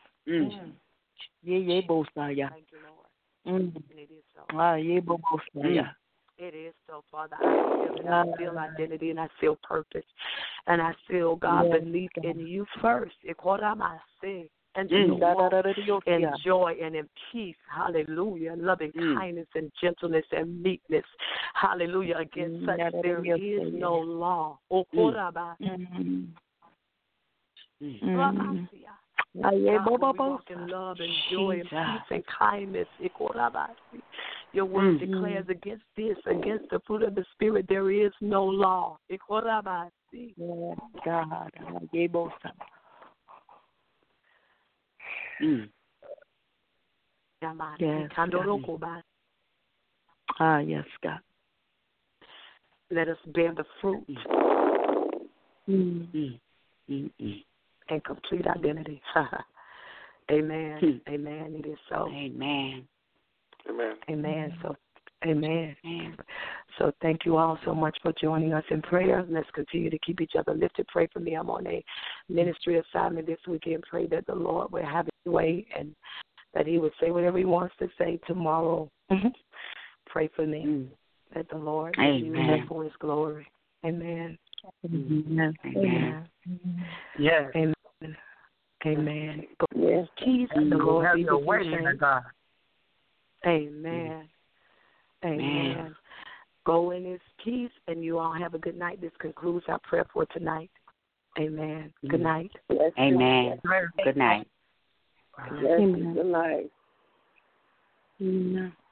G: It is so, Father. I feel identity and I feel purpose. And I feel, God, belief in you first. And to walk in joy and in peace. Hallelujah. Loving kindness and gentleness and meekness. Hallelujah. Against such there is no law. Walk in love and joy and peace and kindness. Your word declares against this, against the fruit of the Spirit, there is no law.
H: God. Yes, God. Yes, God.
G: Let us bear the fruit and complete identity. Amen. Amen. It is so.
I: Amen.
G: Amen. So, amen. So thank you all so much for joining us in prayer. Let's continue to keep each other lifted. Pray for me. I'm on a ministry assignment this weekend. Pray that the Lord will have his way and that he would say whatever he wants to say tomorrow. Pray for me that the Lord will use him for his glory. Amen.
C: Amen.
G: Yes. Amen. Amen. Yes. Peace and the Lord
C: have
G: be
C: your
G: with
C: way,
G: you.
C: God.
G: Amen. Amen. Go in his peace, and you all have a good night. This concludes our prayer for tonight. Amen. Good night.
I: Amen. Good night.
J: Yes, good night.